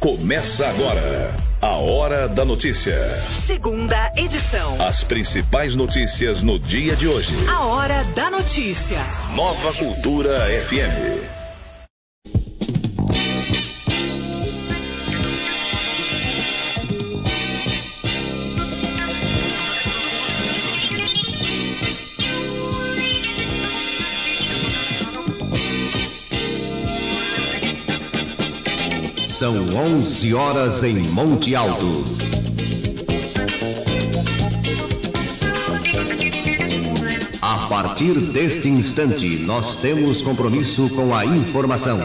Começa agora a Hora da Notícia. Segunda edição. As principais notícias no dia de hoje. A Hora da Notícia. Nova Cultura FM. São 11 horas em Monte Alto. A partir deste instante, nós temos compromisso com a informação.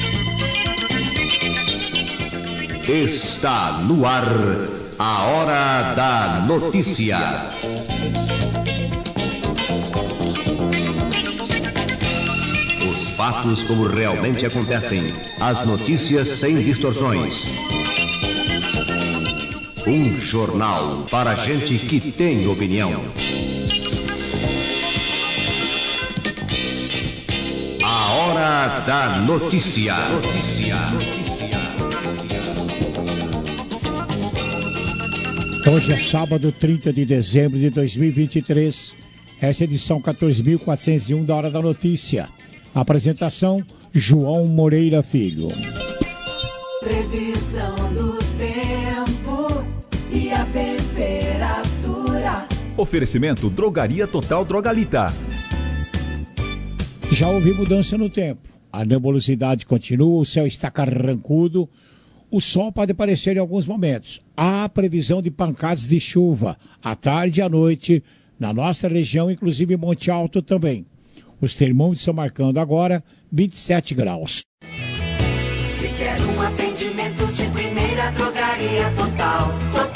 Está no ar a Hora da Notícia. Fatos como realmente acontecem. As notícias sem distorções. Um jornal para gente que tem opinião. A Hora da Notícia. Hoje é sábado, 30 de dezembro de 2023. Essa é a edição 14.401 da Hora da Notícia. Apresentação, João Moreira Filho. Previsão do tempo e a temperatura. Oferecimento Drogaria Total Drogalita. Já houve mudança no tempo. A nebulosidade continua, o céu está carrancudo. O sol pode aparecer em alguns momentos. Há previsão de pancadas de chuva à tarde e à noite na nossa região, inclusive em Monte Alto também. Os termômetros estão marcando agora 27 graus. Se quer um atendimento de primeira, Drogaria Total.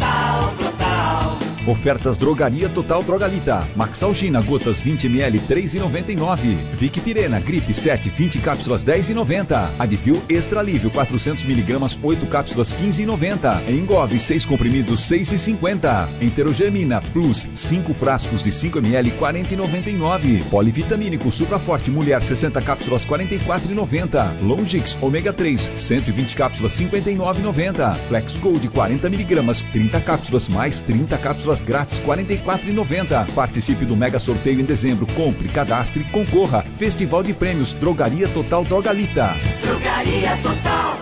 Ofertas Drogaria Total Drogalita. Maxalgina, gotas 20ml, R$ 3,99. Vic Pirena, gripe 7, 20 cápsulas, R$ 10,90. Advil Extra Alívio, 400mg, 8 cápsulas, R$ 15,90. Engove, 6 comprimidos, R$ 6,50. Enterogermina Plus, 5 frascos de 5ml, R$ 40,99. Polivitamínico Supraforte Mulher, 60 cápsulas, R$ 44,90. Longix Ômega 3, 120 cápsulas, R$ 59,90. Flex Gold, 40mg, 30 cápsulas, mais 30 cápsulas grátis, R$ 44,90. Participe do mega sorteio em dezembro. Compre, cadastre, concorra. Festival de Prêmios Drogaria Total Drogalita. Drogaria Total.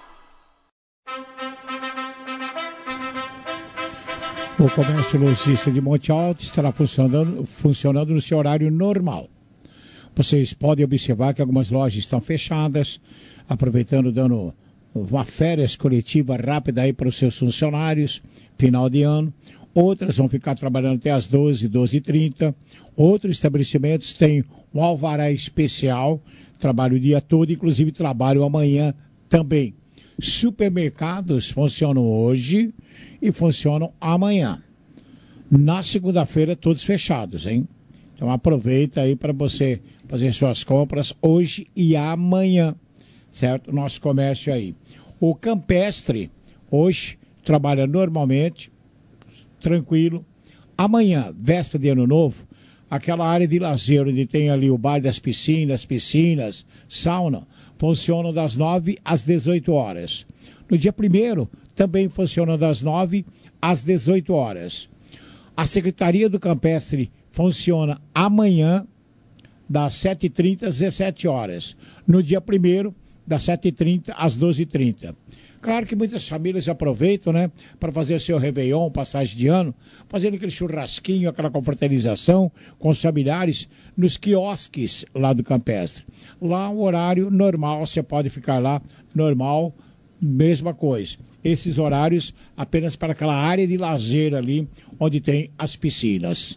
O comércio logístico de Monte Alto estará funcionando no seu horário normal. Vocês podem observar que algumas lojas estão fechadas, aproveitando, dando uma férias coletiva rápida aí para os seus funcionários, final de ano. Outras vão ficar trabalhando até as 12h30. Outros estabelecimentos têm um alvará especial, trabalho o dia todo, inclusive trabalho amanhã também. Supermercados funcionam hoje e funcionam amanhã. Na segunda-feira, todos fechados, hein? Então aproveita aí para você fazer suas compras hoje e amanhã, certo? Nosso comércio aí. O Campestre hoje trabalha normalmente, tranquilo. Amanhã, véspera de Ano Novo, aquela área de lazer onde tem ali o bar das piscinas, sauna, funcionam das 9 às 18 horas. No dia 1º, também funciona das 9 às 18 horas. A Secretaria do Campestre funciona amanhã, das 7h30 às 17 horas. No dia 1º, das 7h30 às 12h30. Claro que muitas famílias aproveitam, né, para fazer seu Réveillon, passagem de ano, fazendo aquele churrasquinho, aquela confraternização com os familiares nos quiosques lá do Campestre. Lá o horário normal, você pode ficar lá, normal, mesma coisa. Esses horários apenas para aquela área de lazer ali, onde tem as piscinas.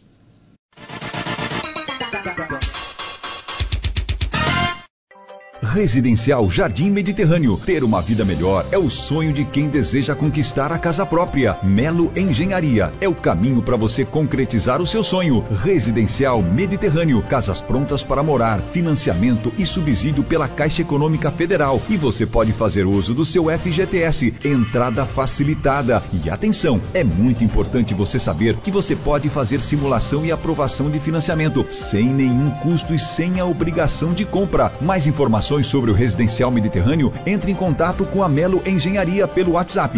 Residencial Jardim Mediterrâneo. Ter uma vida melhor é o sonho de quem deseja conquistar a casa própria. Melo Engenharia é o caminho para você concretizar o seu sonho. Residencial Mediterrâneo. Casas prontas para morar, financiamento e subsídio pela Caixa Econômica Federal. E você pode fazer uso do seu FGTS. Entrada facilitada. E atenção, é muito importante você saber que você pode fazer simulação e aprovação de financiamento sem nenhum custo e sem a obrigação de compra. Mais informações informações sobre o residencial mediterrâneo, entre em contato com a Melo Engenharia pelo WhatsApp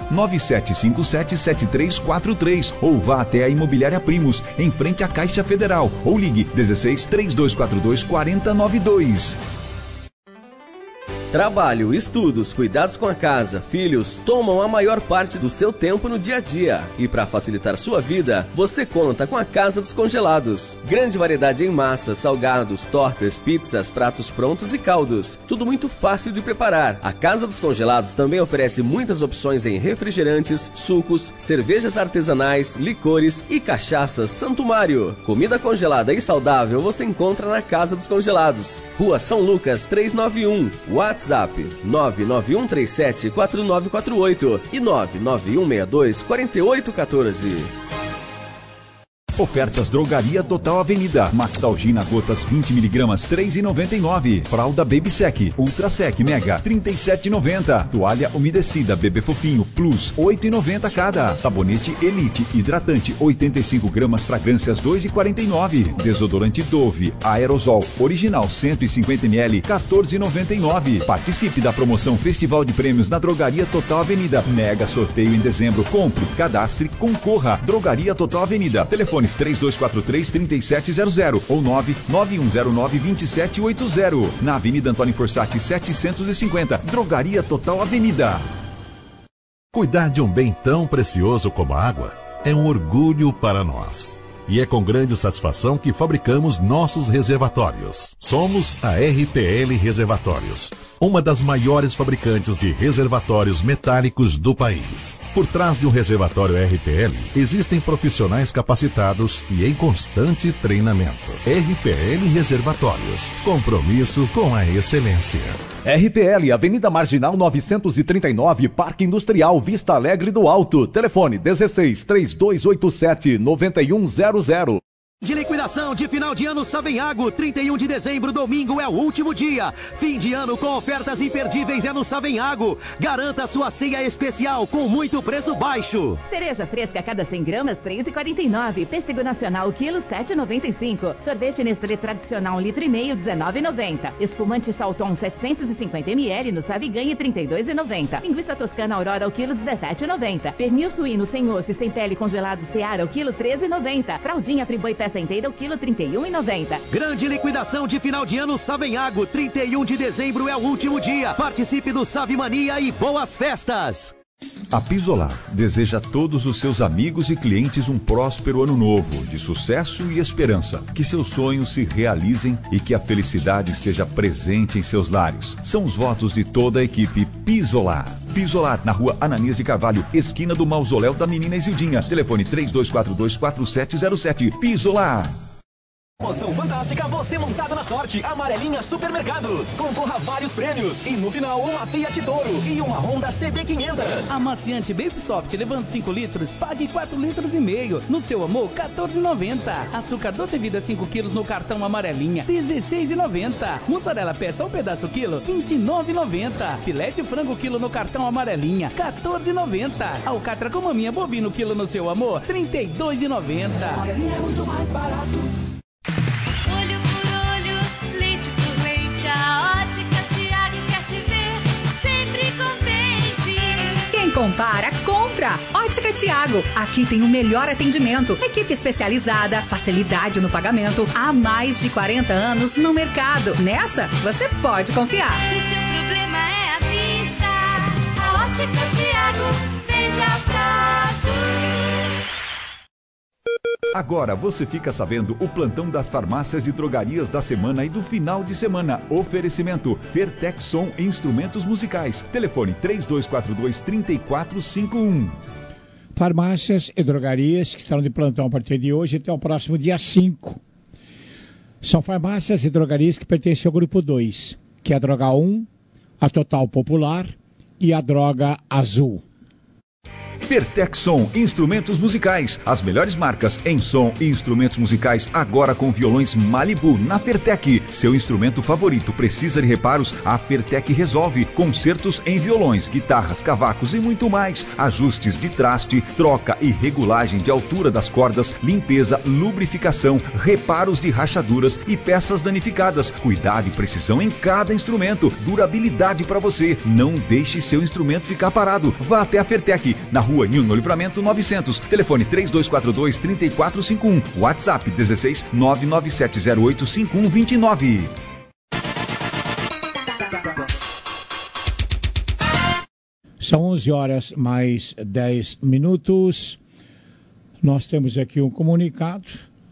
997577343 ou vá até a Imobiliária Primos, em frente à Caixa Federal, ou ligue 16 3242 4092. Trabalho, estudos, cuidados com a casa, filhos, tomam a maior parte do seu tempo no dia a dia. E para facilitar sua vida, você conta com a Casa dos Congelados. Grande variedade em massas, salgados, tortas, pizzas, pratos prontos e caldos. Tudo muito fácil de preparar. A Casa dos Congelados também oferece muitas opções em refrigerantes, sucos, cervejas artesanais, licores e cachaças Santo Mário. Comida congelada e saudável você encontra na Casa dos Congelados. Rua São Lucas 391, WhatsApp 991374948 e 991624814. Ofertas Drogaria Total Avenida. Maxalgina gotas 20mg, 3,99. Fralda Baby Sec, Ultra Sec Mega, 37,90. Toalha umedecida Bebê Fofinho Plus, 8,90 cada. Sabonete Elite hidratante, 85 gramas, fragrâncias 2,49. Desodorante Dove Aerosol Original 150 ml, 14,99. Participe da promoção Festival de Prêmios na Drogaria Total Avenida. Mega sorteio em dezembro. Compre, cadastre, concorra. Drogaria Total Avenida. Telefones 3243-3700 ou 99109-2780. Na Avenida Antônio Forsatti 750. Drogaria Total Avenida. Cuidar de um bem tão precioso como a água é um orgulho para nós. E é com grande satisfação que fabricamos nossos reservatórios. Somos a RPL Reservatórios, uma das maiores fabricantes de reservatórios metálicos do país. Por trás de um reservatório RPL, existem profissionais capacitados e em constante treinamento. RPL Reservatórios, compromisso com a excelência. RPL, Avenida Marginal 939, Parque Industrial Vista Alegre do Alto. Telefone 16 3287 9100. De liquidação de final de ano Savenhago, 31 de dezembro, domingo, é o último dia. Fim de ano com ofertas imperdíveis é no Savenhago. Garanta sua ceia especial com muito preço baixo. Cereja fresca a cada 100 gramas, R$ 3,49. Pêssego nacional, quilo, R$ 7,95. Sorvete Nestlé tradicional, 1,5 litro, R$ 19,90. Espumante Salton, 750 ml, no Sabe Ganhe, R$ 32,90. Linguiça toscana Aurora, o quilo, R$ 17,90. Pernil suíno sem osso e sem pele congelado Seara, o quilo, R$ 13,90. Fraldinha Friboi peça inteira, o quilo, R$ 31,90. Grande liquidação de final de ano Savenhago, 31 de dezembro é o último dia. Participe do Save Mania e boas festas. A Pisolar deseja a todos os seus amigos e clientes um próspero ano novo, de sucesso e esperança. Que seus sonhos se realizem e que a felicidade esteja presente em seus lares. São os votos de toda a equipe Pisolar. Pisolar, na rua Ananias de Carvalho, esquina do Mausoléu da Menina Isildinha. Telefone 3242-4707. Pisolar. Promoção fantástica, você montado na sorte. Amarelinha Supermercados. Concorra a vários prêmios. E no final, uma Fiat Toro e uma Honda CB500. Amaciante Baby Soft, levando 5 litros, pague 4,5 litros. No seu amor, R$14,90. Açúcar doce vida 5 quilos no cartão Amarelinha, R$16,90. Mussarela peça 1 pedaço quilo, R$29,90. Filé de frango quilo no cartão Amarelinha, R$14,90. Alcatra com maminha bovino quilo no seu amor, R$32,90. Amarelinha é muito mais barato. Olho por olho, lente por lente, a Ótica Thiago quer te ver sempre contente. Quem compara, compra. Ótica Thiago, aqui tem o melhor atendimento, equipe especializada, facilidade no pagamento, há mais de 40 anos no mercado. Nessa, você pode confiar. Se seu problema é a vista, a Ótica Thiago veja prazo. Agora você fica sabendo o plantão das farmácias e drogarias da semana e do final de semana. Oferecimento Fertex Som e Instrumentos Musicais. Telefone 3242-3451. Farmácias e drogarias que estarão de plantão a partir de hoje até o próximo dia 5. São farmácias e drogarias que pertencem ao grupo 2, que é a Droga 1, a Total Popular e a Droga Azul. Fertec Som, instrumentos musicais. As melhores marcas em som e instrumentos musicais agora com violões Malibu na Fertec. Seu instrumento favorito precisa de reparos? A Fertec resolve. Concertos em violões, guitarras, cavacos e muito mais. Ajustes de traste, troca e regulagem de altura das cordas, limpeza, lubrificação, reparos de rachaduras e peças danificadas. Cuidado e precisão em cada instrumento. Durabilidade para você. Não deixe seu instrumento ficar parado. Vá até a Fertec, na rua Nilno Livramento 900. Telefone 3242-3451. WhatsApp 16 99708 5129. São 11 horas mais 10 minutos. Nós temos aqui um comunicado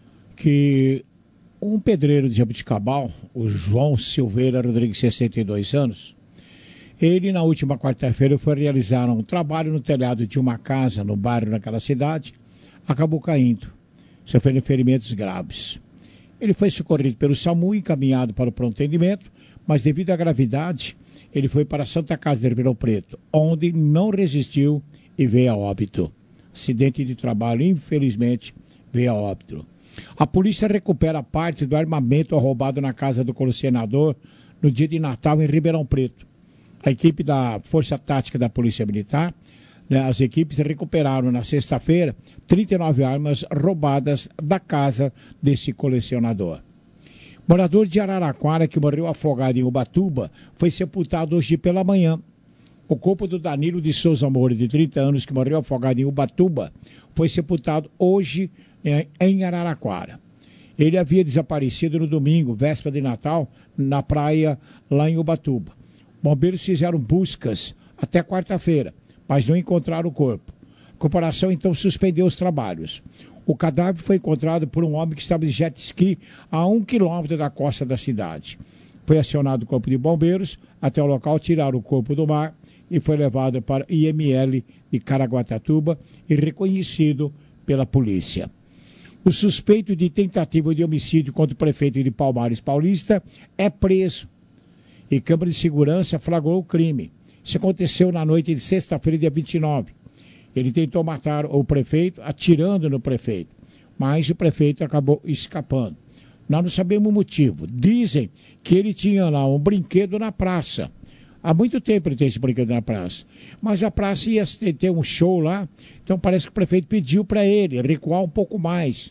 que um pedreiro de Jabuticabal, o João Silveira Rodrigues, 62 anos, ele na última quarta-feira foi realizar um trabalho no telhado de uma casa no bairro naquela cidade, acabou caindo, sofrendo ferimentos graves. Ele foi socorrido pelo SAMU e encaminhado para o pronto atendimento, mas devido à gravidade, ele foi para a Santa Casa de Ribeirão Preto, onde não resistiu e veio a óbito. Acidente de trabalho, infelizmente, veio a óbito. A polícia recupera parte do armamento roubado na casa do colecionador no dia de Natal em Ribeirão Preto. A equipe da Força Tática da Polícia Militar, as equipes recuperaram na sexta-feira 39 armas roubadas da casa desse colecionador. Morador de Araraquara que morreu afogado em Ubatuba foi sepultado hoje pela manhã. O corpo do Danilo de Souza Moura, de 30 anos, que morreu afogado em Ubatuba, foi sepultado hoje em Araraquara. Ele havia desaparecido no domingo, véspera de Natal, na praia lá em Ubatuba. Bombeiros fizeram buscas até quarta-feira, mas não encontraram o corpo. A corporação então suspendeu os trabalhos. O cadáver foi encontrado por um homem que estava de jet ski a 1 quilômetro da costa da cidade. Foi acionado o corpo de bombeiros até o local, tiraram o corpo do mar e foi levado para o IML de Caraguatatuba e reconhecido pela polícia. O suspeito de tentativa de homicídio contra o prefeito de Palmares Paulista é preso. E Câmara de Segurança flagrou o crime. Isso aconteceu na noite de sexta-feira, dia 29. Ele tentou matar o prefeito, atirando no prefeito. Mas o prefeito acabou escapando. Nós não sabemos o motivo. Dizem que ele tinha lá um brinquedo na praça. Há muito tempo ele tem esse brinquedo na praça. Mas a praça ia ter um show lá, então parece que o prefeito pediu para ele recuar um pouco mais.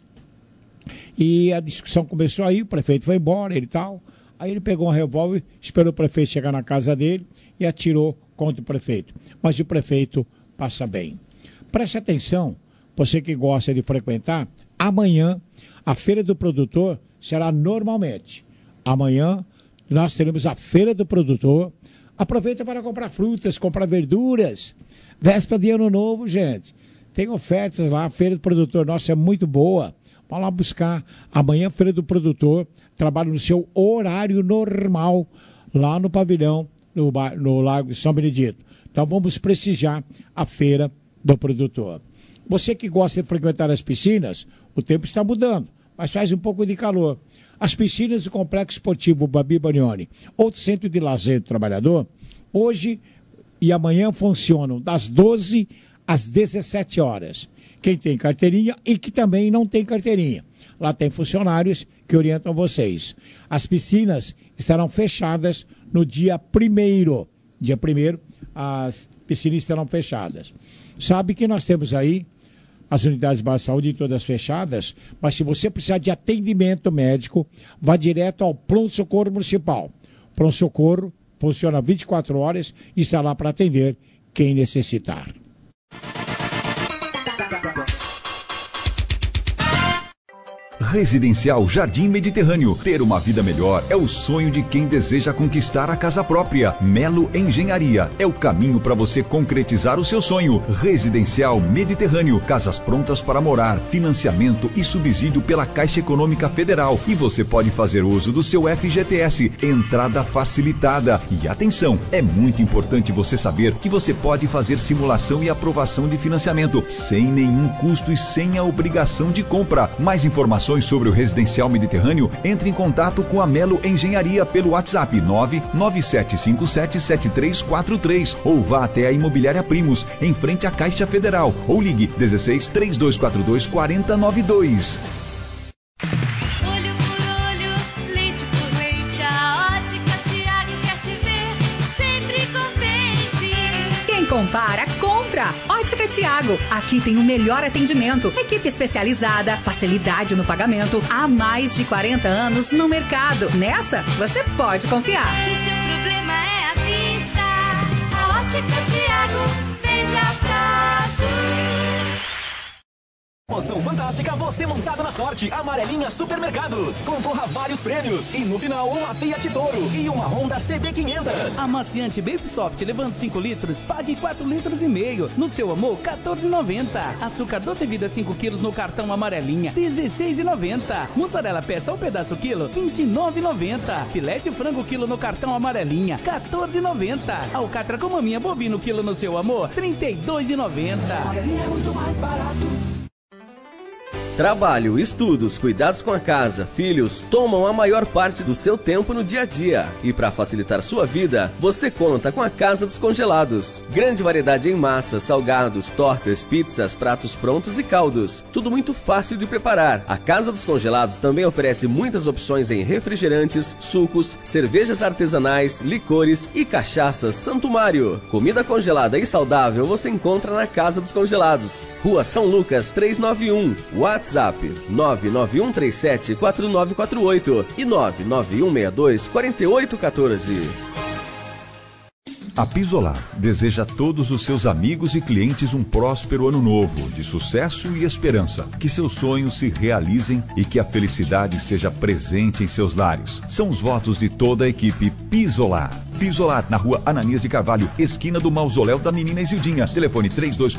E a discussão começou aí, o prefeito foi embora, ele tal. Aí ele pegou um revólver, esperou o prefeito chegar na casa dele e atirou contra o prefeito. Mas o prefeito passa bem. Preste atenção, você que gosta de frequentar, amanhã a Feira do Produtor será normalmente. Amanhã nós teremos a Feira do Produtor. Aproveita para comprar frutas, comprar verduras. Véspera de Ano Novo, gente. Tem ofertas lá, a Feira do Produtor nossa é muito boa. Vamos lá buscar. Amanhã, Feira do Produtor, trabalha no seu horário normal, lá no pavilhão, no Largo de São Benedito. Então vamos prestigiar a Feira do Produtor. Você que gosta de frequentar as piscinas, o tempo está mudando, mas faz um pouco de calor. As piscinas do Complexo Esportivo Babi Bonioni, outro centro de lazer do trabalhador, hoje e amanhã funcionam das 12 às 17 horas. Quem tem carteirinha e que também não tem carteirinha. Lá tem funcionários que orientam vocês. As piscinas estarão fechadas no dia 1º. Dia 1º, as piscinas estarão fechadas. Sabe que nós temos aí as unidades básicas de saúde todas fechadas, mas se você precisar de atendimento médico, vá direto ao Pronto-Socorro Municipal. Pronto-Socorro funciona 24 horas e está lá para atender quem necessitar. Residencial Jardim Mediterrâneo. Ter uma vida melhor é o sonho de quem deseja conquistar a casa própria. Melo Engenharia é o caminho para você concretizar o seu sonho. Residencial Mediterrâneo. Casas prontas para morar, financiamento e subsídio pela Caixa Econômica Federal. E você pode fazer uso do seu FGTS. Entrada facilitada. E atenção, é muito importante você saber que você pode fazer simulação e aprovação de financiamento sem nenhum custo e sem a obrigação de compra. Mais informações informações sobre o residencial mediterrâneo, entre em contato com a Melo Engenharia pelo WhatsApp 997577343 ou vá até a Imobiliária Primos, em frente à Caixa Federal, ou ligue 16 3242 4092. Olho por olho, leite por leite, a Ótica Tiago quer te ver sempre contente. Quem compara, compra. Ótica Tiago. Aqui tem o melhor atendimento, equipe especializada, facilidade no pagamento, há mais de 40 anos no mercado. Nessa, você pode confiar. Se seu problema é a vista, a Ótica Tiago veja prazo. Promoção fantástica, você montado na sorte. Amarelinha Supermercados. Concorra a vários prêmios. E no final, uma Fiat Toro e uma Honda CB500. Amaciante Baby Soft levando 5 litros, pague 4,5 litros. No seu amor, R$14,90. Açúcar doce vida 5 quilos no cartão Amarelinha, R$16,90. Mussarela peça ou pedaço quilo, R$29,90. Filé de frango quilo no cartão Amarelinha, R$14,90. Alcatra com maminha bovino quilo no seu amor, R$32,90. Amarelinha é muito mais barato. Trabalho, estudos, cuidados com a casa, filhos tomam a maior parte do seu tempo no dia a dia. E para facilitar sua vida, você conta com a Casa dos Congelados. Grande variedade em massas, salgados, tortas, pizzas, pratos prontos e caldos. Tudo muito fácil de preparar. A Casa dos Congelados também oferece muitas opções em refrigerantes, sucos, cervejas artesanais, licores e cachaças Santo Mário. Comida congelada e saudável você encontra na Casa dos Congelados. Rua São Lucas 391. WhatsApp 991374948 e 991624814. A Pisolar deseja a todos os seus amigos e clientes um próspero ano novo, de sucesso e esperança. Que seus sonhos se realizem e que a felicidade esteja presente em seus lares. São os votos de toda a equipe Pisolar. Pisolar, na rua Ananias de Carvalho, esquina do Mausoléu da Menina Isildinha. Telefone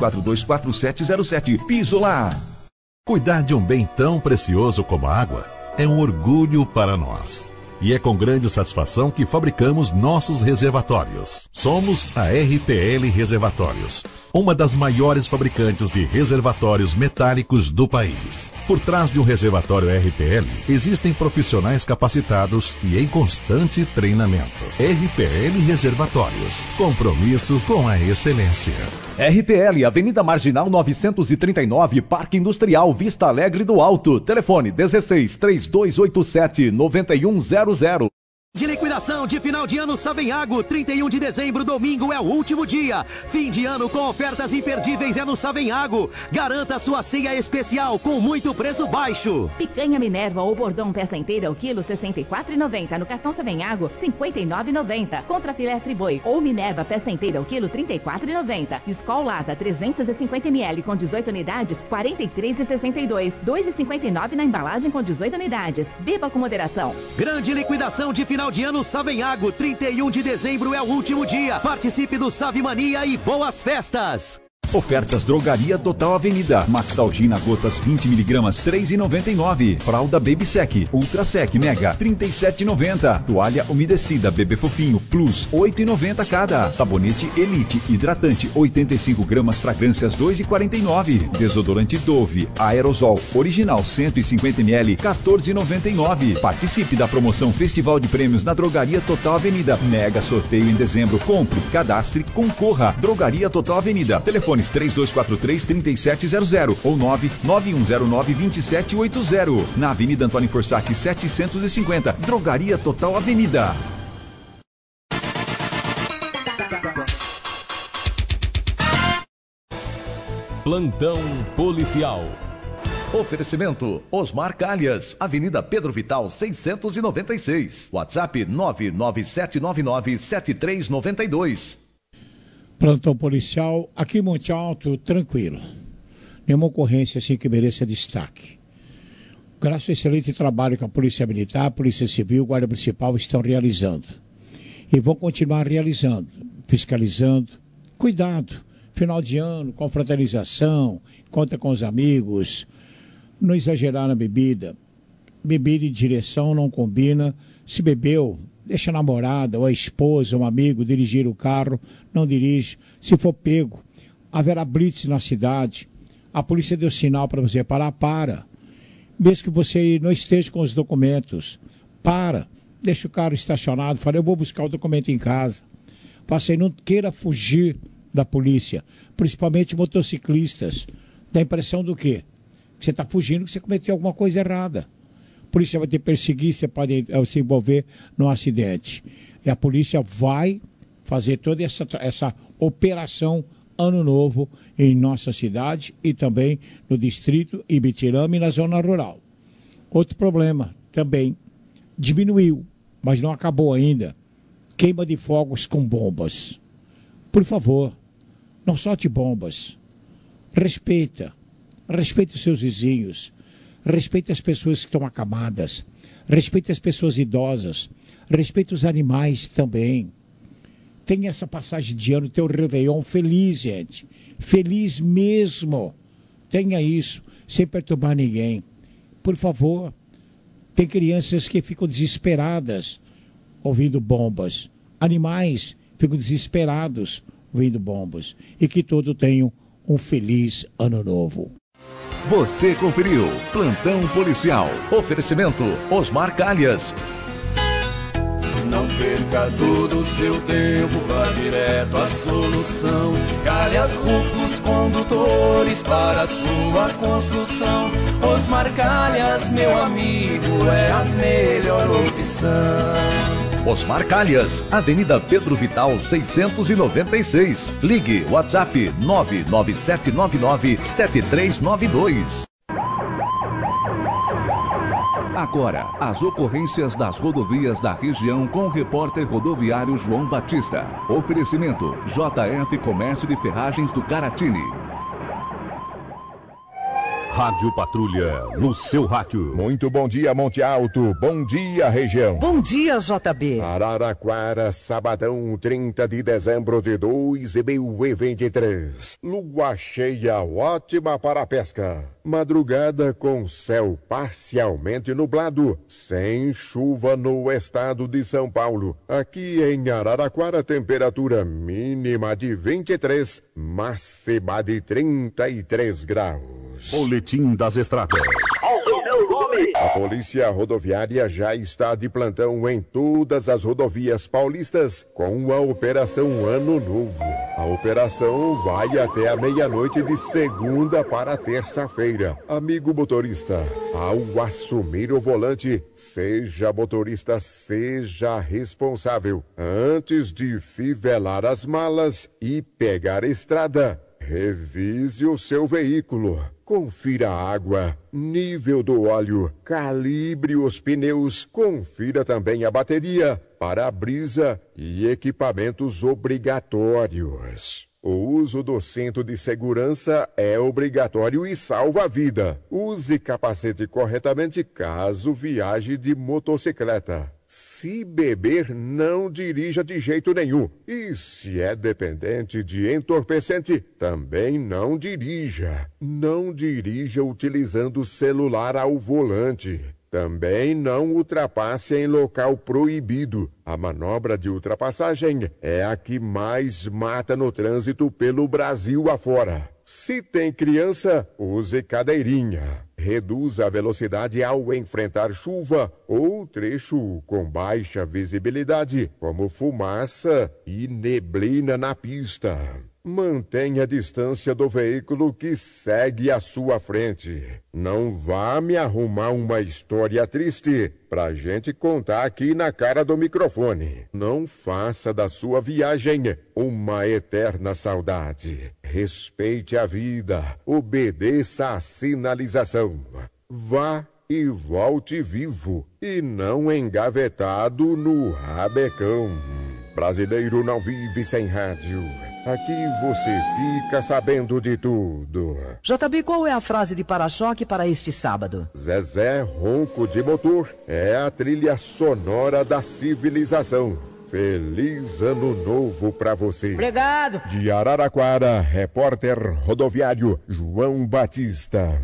3242-4707. Pisolar. Cuidar de um bem tão precioso como a água é um orgulho para nós. E é com grande satisfação que fabricamos nossos reservatórios. Somos a RPL Reservatórios, uma das maiores fabricantes de reservatórios metálicos do país. Por trás de um reservatório RPL, existem profissionais capacitados e em constante treinamento. RPL Reservatórios, compromisso com a excelência. RPL, Avenida Marginal 939, Parque Industrial Vista Alegre do Alto. Telefone 16 3287 9100. De liquidação de final de ano Savenhago, 31 de dezembro, domingo é o último dia. Fim de ano com ofertas imperdíveis é no Savenhago. Garanta a sua ceia especial com muito preço baixo. Picanha Minerva ou Bordão peça inteira ao quilo, R$ 64,90. No cartão Savenhago, R$ 59,90. Contra filé Friboi ou Minerva peça inteira ao quilo, R$ 34,90. Skol Lata 350 ml com 18 unidades, R$ 43,62. R$ 2,59 na embalagem com 18 unidades. Beba com moderação. Grande liquidação de final de ano Savenhago, 31 de dezembro é o último dia. Participe do Savimania e boas festas. Ofertas Drogaria Total Avenida. Maxalgina gotas 20mg, 3,99. Fralda Baby Sec, Ultra Sec Mega, 37,90. Toalha umedecida Bebê Fofinho Plus, 8,90 cada. Sabonete Elite hidratante 85 gramas, fragrâncias 2,49. Desodorante Dove Aerosol Original 150 ml, 14,99. Participe da promoção Festival de Prêmios na Drogaria Total Avenida. Mega sorteio em dezembro. Compre, cadastre, concorra. Drogaria Total Avenida. Telefone 3243-3700 ou 99109-2780. Na Avenida Antônio Forsatti 750. Drogaria Total Avenida. Plantão policial. Oferecimento Osmar Calhas, Avenida Pedro Vital 696. WhatsApp 997997392. Plantão policial, aqui em Monte Alto, tranquilo. Nenhuma ocorrência assim que mereça destaque. Graças ao excelente trabalho que a Polícia Militar, a Polícia Civil, Guarda Municipal estão realizando. E vão continuar realizando, fiscalizando. Cuidado, final de ano, confraternização, conta com os amigos. Não exagerar na bebida. Bebida e direção não combina. Se bebeu, deixa a namorada ou a esposa, um amigo, dirigir o carro, não dirige. Se for pego, haverá blitz na cidade. A polícia deu sinal para você parar, para. mesmo que você não esteja com os documentos, deixa o carro estacionado, fala, eu vou buscar o documento em casa. Faça aí, não queira fugir da polícia, principalmente motociclistas. Dá a impressão do quê? Que você está fugindo, que você cometeu alguma coisa errada. A polícia vai te perseguir, você pode se envolver num acidente. E a polícia vai fazer toda essa operação Ano Novo em nossa cidade e também no distrito Ibitirama e na zona rural. Outro problema também, diminuiu, mas não acabou ainda. Queima de fogos com bombas. Por favor, não solte bombas. Respeita os seus vizinhos. Respeite as pessoas que estão acamadas. Respeite as pessoas idosas. Respeite os animais também. Tenha essa passagem de ano, teu Réveillon feliz, gente. Feliz mesmo. Tenha isso, sem perturbar ninguém. Por favor, tem crianças que ficam desesperadas ouvindo bombas. Animais ficam desesperados ouvindo bombas. E que todos tenham um feliz Ano Novo. Você conferiu Plantão Policial. Oferecimento Osmar Calhas. Não perca todo o seu tempo, vá direto à solução. Calhas Rufos Condutores para a sua construção. Osmar Calhas, meu amigo, é a melhor opção. Osmar Calhas, Avenida Pedro Vital 696. Ligue WhatsApp 997997392. Agora, as ocorrências das rodovias da região com o repórter rodoviário João Batista. Oferecimento JF Comércio de Ferragens do Caratini. Rádio Patrulha, no seu rádio. Muito bom dia, Monte Alto. Bom dia, região. Bom dia, JB. Araraquara, sabadão, 30 de dezembro de 2023. Lua cheia, ótima para a pesca. Madrugada com céu parcialmente nublado, sem chuva no estado de São Paulo. Aqui em Araraquara, temperatura mínima de 23, máxima de 33 graus. Boletim das Estradas. A Polícia Rodoviária já está de plantão em todas as rodovias paulistas com a Operação Ano Novo. A operação vai até a meia-noite de segunda para terça-feira. Amigo motorista, ao assumir o volante, seja motorista, seja responsável. Antes de fivelar as malas e pegar a estrada, revise o seu veículo. Confira a água, nível do óleo, calibre os pneus, confira também a bateria, para-brisa e equipamentos obrigatórios. O uso do cinto de segurança é obrigatório e salva a vida. Use capacete corretamente caso viaje de motocicleta. Se beber, não dirija de jeito nenhum. E se é dependente de entorpecente, também não dirija. Não dirija utilizando o celular ao volante. Também não ultrapasse em local proibido. A manobra de ultrapassagem é a que mais mata no trânsito pelo Brasil afora. Se tem criança, use cadeirinha. Reduza a velocidade ao enfrentar chuva ou trecho com baixa visibilidade, como fumaça e neblina na pista. Mantenha a distância do veículo que segue à sua frente. Não vá me arrumar uma história triste pra gente contar aqui na cara do microfone. Não faça da sua viagem uma eterna saudade. Respeite a vida, obedeça à sinalização. Vá e volte vivo e não engavetado no rabecão. Brasileiro não vive sem rádio. Aqui você fica sabendo de tudo. JB, qual é a frase de para-choque para este sábado? Zezé Ronco de Motor é a trilha sonora da civilização. Feliz Ano Novo pra você. Obrigado. De Araraquara, repórter rodoviário João Batista.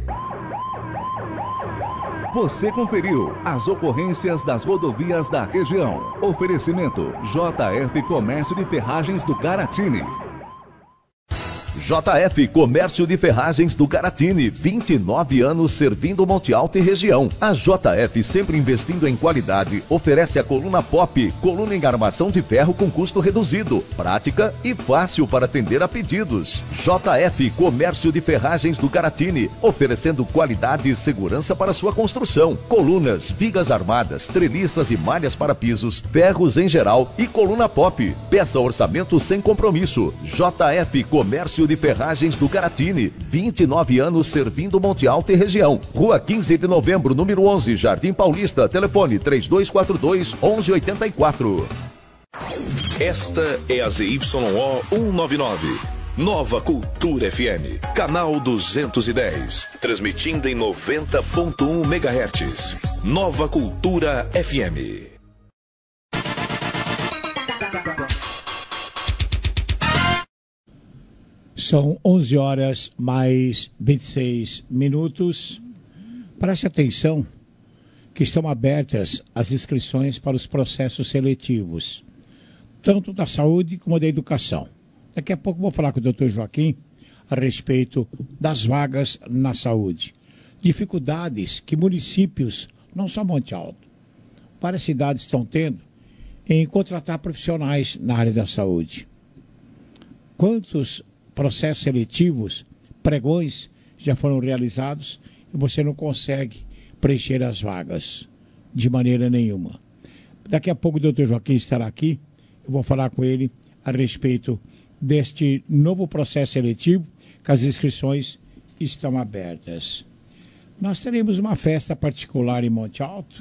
Você conferiu as ocorrências das rodovias da região. Oferecimento JF Comércio de Ferragens do Caratini. JF Comércio de Ferragens do Caratini, 29 anos servindo Monte Alto e região. A JF, sempre investindo em qualidade, oferece a coluna pop, coluna em armação de ferro com custo reduzido, prática e fácil para atender a pedidos. JF Comércio de Ferragens do Caratini, oferecendo qualidade e segurança para sua construção. Colunas, vigas armadas, treliças e malhas para pisos, ferros em geral e coluna pop. Peça orçamento sem compromisso. JF Comércio de Ferragens do Caratini, 29 anos servindo Monte Alto e região. Rua 15 de novembro, número 11, Jardim Paulista. Telefone 3242-1184. Esta é a ZYO 199. Nova Cultura FM, canal 210, transmitindo em 90.1 MHz. Nova Cultura FM. São 11 horas mais 26 minutos. Preste atenção que estão abertas as inscrições para os processos seletivos, tanto da saúde como da educação. Daqui a pouco vou falar com o Dr. Joaquim a respeito das vagas na saúde. Dificuldades que municípios, não só Monte Alto, várias cidades estão tendo em contratar profissionais na área da saúde. Quantos processos seletivos, pregões já foram realizados e você não consegue preencher as vagas de maneira nenhuma. Daqui a pouco o Dr. Joaquim estará aqui, eu vou falar com ele a respeito deste novo processo seletivo, que as inscrições estão abertas. Nós teremos uma festa particular em Monte Alto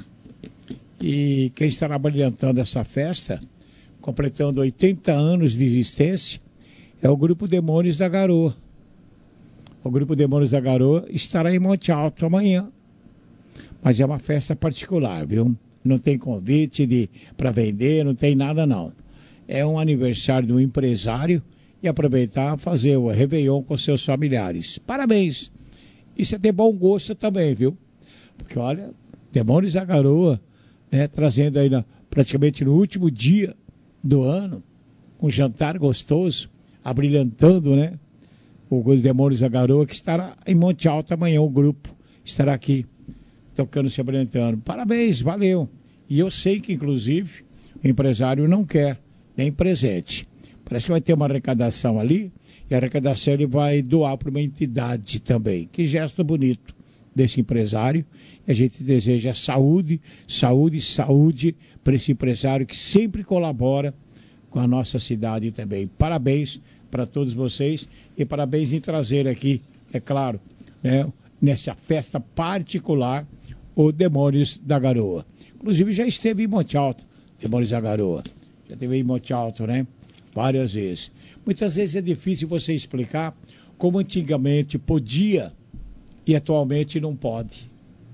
e quem estará brilhantando essa festa, completando 80 anos de existência, é o Grupo Demônios da Garoa. O Grupo Demônios da Garoa estará em Monte Alto amanhã. Mas é uma festa particular, viu? Não tem convite para vender, não tem nada não. É um aniversário de um empresário e aproveitar e fazer o Réveillon com seus familiares. Parabéns! Isso é ter bom gosto também, viu? Porque olha, Demônios da Garoa, né, trazendo aí praticamente no último dia do ano, um jantar gostoso, abrilhantando, né? Os Demônios da Garoa, que estará em Monte Alto amanhã, o grupo estará aqui, tocando, se abrilhantando. Parabéns, valeu. E eu sei que, inclusive, o empresário não quer nem presente. Parece que vai ter uma arrecadação ali, e a arrecadação ele vai doar para uma entidade também. Que gesto bonito desse empresário. E a gente deseja saúde, saúde, saúde para esse empresário que sempre colabora com a nossa cidade também. Parabéns para todos vocês e parabéns em trazer aqui, é claro, né, nessa festa particular, o Demônios da Garoa. Inclusive já esteve em Monte Alto, Demônios da Garoa. Já esteve em Monte Alto, né? Várias vezes. Muitas vezes é difícil você explicar como antigamente podia e atualmente não pode.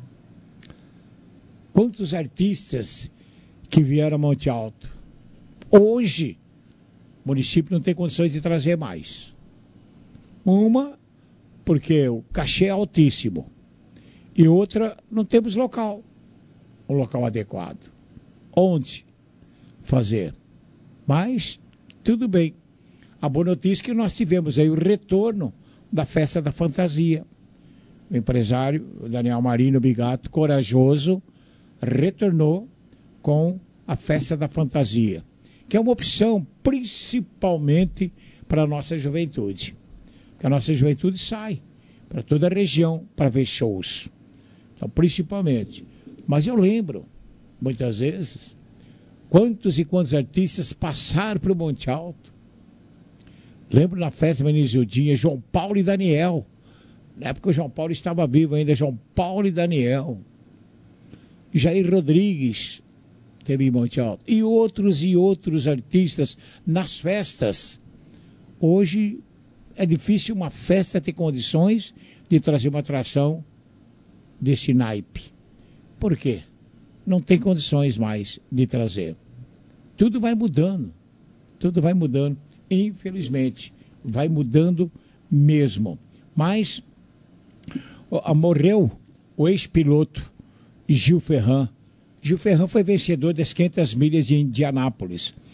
Quantos artistas que vieram a Monte Alto? Hoje, o município não tem condições de trazer mais. Uma, porque o cachê é altíssimo. E outra, não temos local. Um local adequado. Onde fazer? Mas, tudo bem. A boa notícia é que nós tivemos aí o retorno da Festa da Fantasia. O empresário, o Daniel Marino Bigato, corajoso, retornou com a Festa da Fantasia, que é uma opção principalmente para a nossa juventude. Que a nossa juventude sai para toda a região para ver shows. Então, principalmente. Mas eu lembro, muitas vezes, quantos e quantos artistas passaram para o Monte Alto. Lembro na festa Menizildinha, João Paulo e Daniel. Na época o João Paulo estava vivo ainda, João Paulo e Daniel. Jair Rodrigues teve em Monte Alto. E outros artistas nas festas. Hoje é difícil uma festa ter condições de trazer uma atração desse naipe. Por quê? Não tem condições mais de trazer. Tudo vai mudando. Tudo vai mudando. Infelizmente. Vai mudando mesmo. Mas morreu o ex-piloto Gil Ferran. Gil Ferran foi vencedor das 500 milhas de Indianápolis.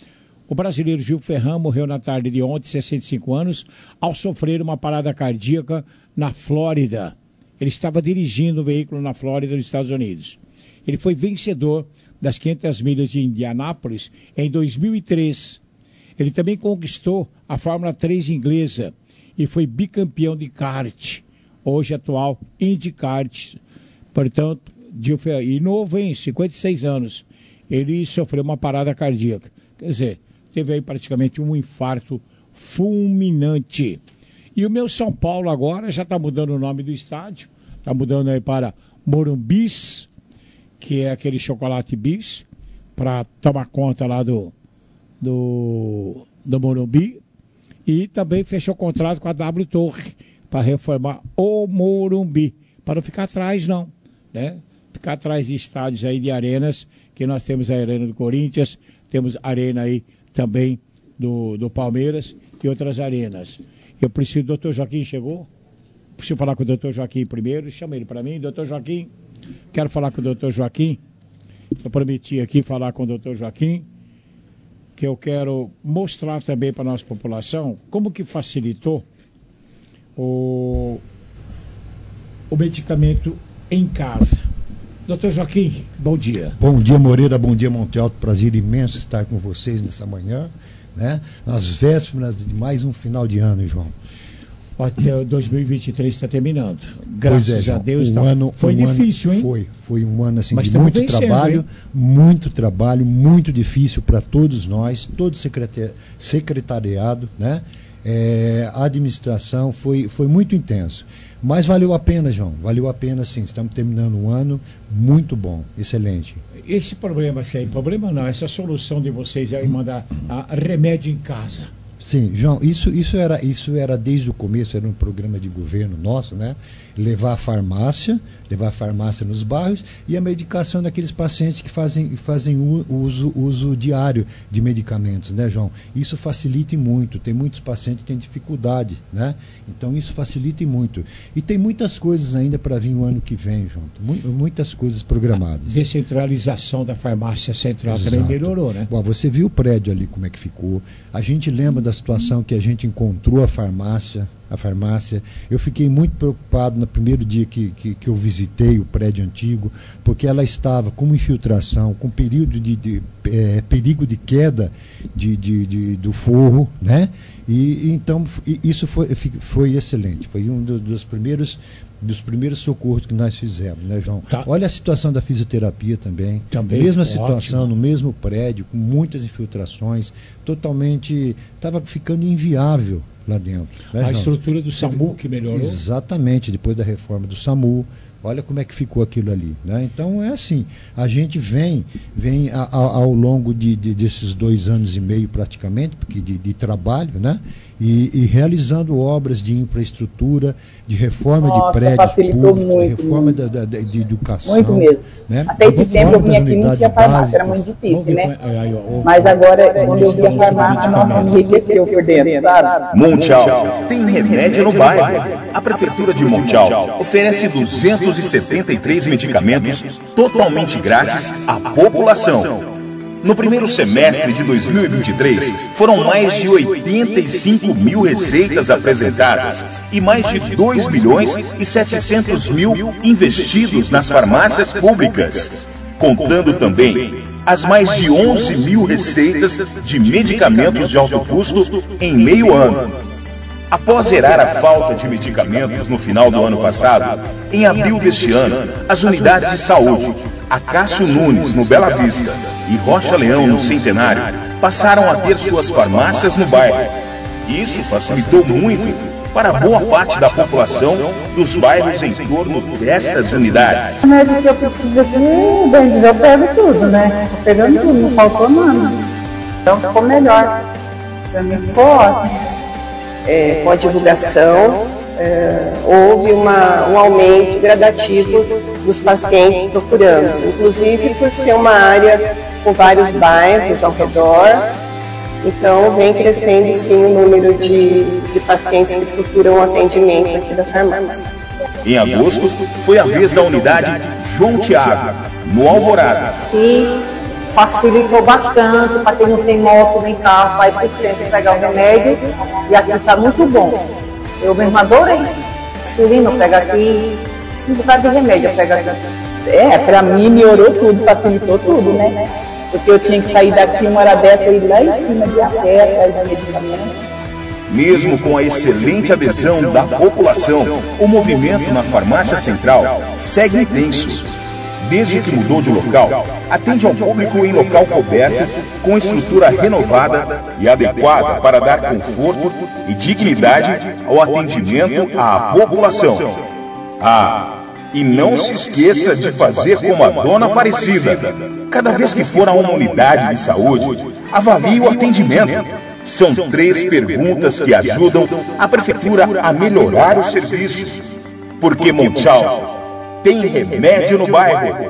O brasileiro Gil Ferran morreu na tarde de ontem, 65 anos, ao sofrer uma parada cardíaca na Flórida. Ele estava dirigindo um veículo na Flórida, nos Estados Unidos. Ele foi vencedor das 500 milhas de Indianápolis em 2003. Ele também conquistou a Fórmula 3 inglesa e foi bicampeão de kart, hoje atual IndyKart. Portanto, Gil Ferran, e novo, hein, 56 anos, ele sofreu uma parada cardíaca. Quer dizer, teve aí praticamente um infarto fulminante. E o meu São Paulo agora já está mudando o nome do estádio, está mudando aí para Morumbis, que é aquele chocolate bis, para tomar conta lá do Morumbi. E também fechou contrato com a W Torre para reformar o Morumbi, para não ficar atrás não, né? Ficar atrás de estádios aí, de arenas, que nós temos a arena do Corinthians, temos a arena aí também do Palmeiras e outras arenas. Eu preciso, o doutor Joaquim chegou? Preciso falar com o doutor Joaquim primeiro, chama ele para mim. Doutor Joaquim, quero falar com o doutor Joaquim. Eu prometi aqui falar com o doutor Joaquim, que eu quero mostrar também para a nossa população como que facilitou o medicamento em casa. Doutor Joaquim, bom dia. Bom dia, Moreira, bom dia, Monte Alto. Prazer imenso estar com vocês nessa manhã, né? Nas vésperas de mais um final de ano, João. Até 2023 está terminando. Graças a Deus. Foi difícil, hein? Foi um ano assim, de muito trabalho, muito difícil para todos nós, todo secretariado, né? A administração foi muito intenso. Mas valeu a pena, João. Valeu a pena, sim. Estamos terminando um ano muito bom, excelente. Esse problema, problema não, essa solução de vocês aí mandar remédio em casa. Sim, João, isso era desde o começo, era um programa de governo nosso, né? Levar a farmácia nos bairros e a medicação daqueles pacientes que fazem uso diário de medicamentos, né, João? Isso facilita muito, tem muitos pacientes que têm dificuldade, né? Então isso facilita muito. E tem muitas coisas ainda para vir o ano que vem, João, muitas coisas programadas. A descentralização da farmácia central também melhorou, né? Bom, você viu o prédio ali, como é que ficou. A gente lembra da situação que a gente encontrou a farmácia. Eu fiquei muito preocupado no primeiro dia que eu visitei o prédio antigo, porque ela estava com infiltração, com período perigo de queda do forro, né? E então isso foi excelente, foi um dos primeiros socorros que nós fizemos, né, João? Tá. Olha a situação da fisioterapia também mesma situação, ótimo. No mesmo prédio, com muitas infiltrações, totalmente, estava ficando inviável lá dentro. Né, a estrutura do SAMU que melhorou? Exatamente, depois da reforma do SAMU. Olha como é que ficou aquilo ali, né? Então é assim, a gente vem ao longo desses 2 anos e meio praticamente, porque de trabalho, né? E realizando obras de infraestrutura, de reforma de prédios públicos, de reforma de educação. Muito mesmo. Né? Até esse tempo eu vinha aqui e não tinha farmácia, era muito difícil, né? Mas agora, quando eu vi a farmácia, nossa, me enriqueceu por dentro, sabe? Monte Alto tem remédio no bairro. A Prefeitura de Monte Alto oferece 273 medicamentos totalmente grátis à população. No primeiro semestre de 2023, foram mais de 85 mil receitas apresentadas e mais de 2 milhões e 700 mil investidos nas farmácias públicas, contando também as mais de 11 mil receitas de medicamentos de alto custo em meio ano. Após zerar a falta de medicamentos no final do ano passado, em abril deste ano, as unidades de saúde Acácio Nunes, no Bela Vista, e Rocha Leão, no Centenário, passaram a ter suas farmácias no bairro. Isso facilitou muito para boa parte da população dos bairros em torno dessas unidades. O médico que eu preciso aqui, bem dizer, eu pego tudo, né? Tô pegando tudo, não faltou nada. Então ficou melhor. Pra mim ficou ótimo. Com a divulgação, houve um aumento gradativo dos pacientes procurando, inclusive por ser uma área com vários bairros ao redor, então vem crescendo sim o número de pacientes que procuram atendimento aqui da farmácia. Em agosto, foi a vez da unidade João Tiago, no Alvorada. E facilitou bastante para quem não tem moto nem carro, vai por sempre pegar o remédio. E aqui está muito bom. Eu mesmo adorei. Insulina, eu pego aqui, um bocado de remédio eu pego aqui. Para mim melhorou tudo, facilitou tudo, né? Porque eu tinha que sair daqui uma hora dessa e ir lá em cima de a pé, atrás da medicamento. Mesmo com a excelente adesão da população, o movimento na Farmácia Central segue intenso. Desde que mudou de local, atende ao público em local coberto, com estrutura renovada e adequada para dar conforto e dignidade ao atendimento à população. E não se esqueça de fazer como a Dona Aparecida. Cada vez que for a uma unidade de saúde, avalie o atendimento. São 3 perguntas que ajudam a Prefeitura a melhorar os serviços. Porque Montiel tem remédio no bairro.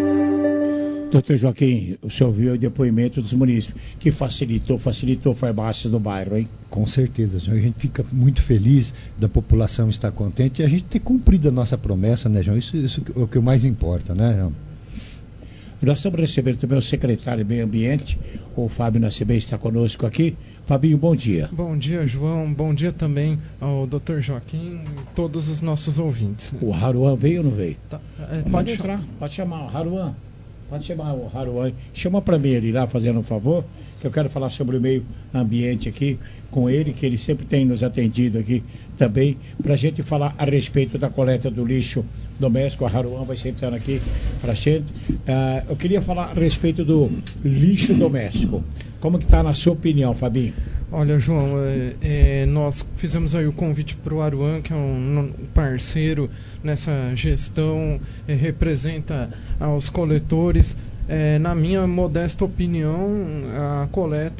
Doutor Joaquim, o senhor viu o depoimento dos munícipes, que facilitou farmácias no bairro, hein? Com certeza, João. A gente fica muito feliz da população estar contente e a gente ter cumprido a nossa promessa, né, João? Isso é o que mais importa, né, João? Nós estamos recebendo também o secretário de Meio Ambiente, o Fábio Nascimento está conosco aqui. Fabinho, bom dia. Bom dia, João. Bom dia também ao Dr. Joaquim e todos os nossos ouvintes. O Haruan veio ou não veio? Tá. Pode entrar, pode chamar o Haruan. Pode chamar o Haruan. Chama para mim ele lá, fazendo um favor, que eu quero falar sobre o meio ambiente aqui com ele, que ele sempre tem nos atendido aqui também, para a gente falar a respeito da coleta do lixo doméstico. A Haruan vai sentando aqui para a gente. Eu queria falar a respeito do lixo doméstico. Como que está na sua opinião, Fabinho? Olha, João, nós fizemos aí o convite para o Haruan, que é um parceiro nessa gestão, representa aos coletores. Na minha modesta opinião, a coleta,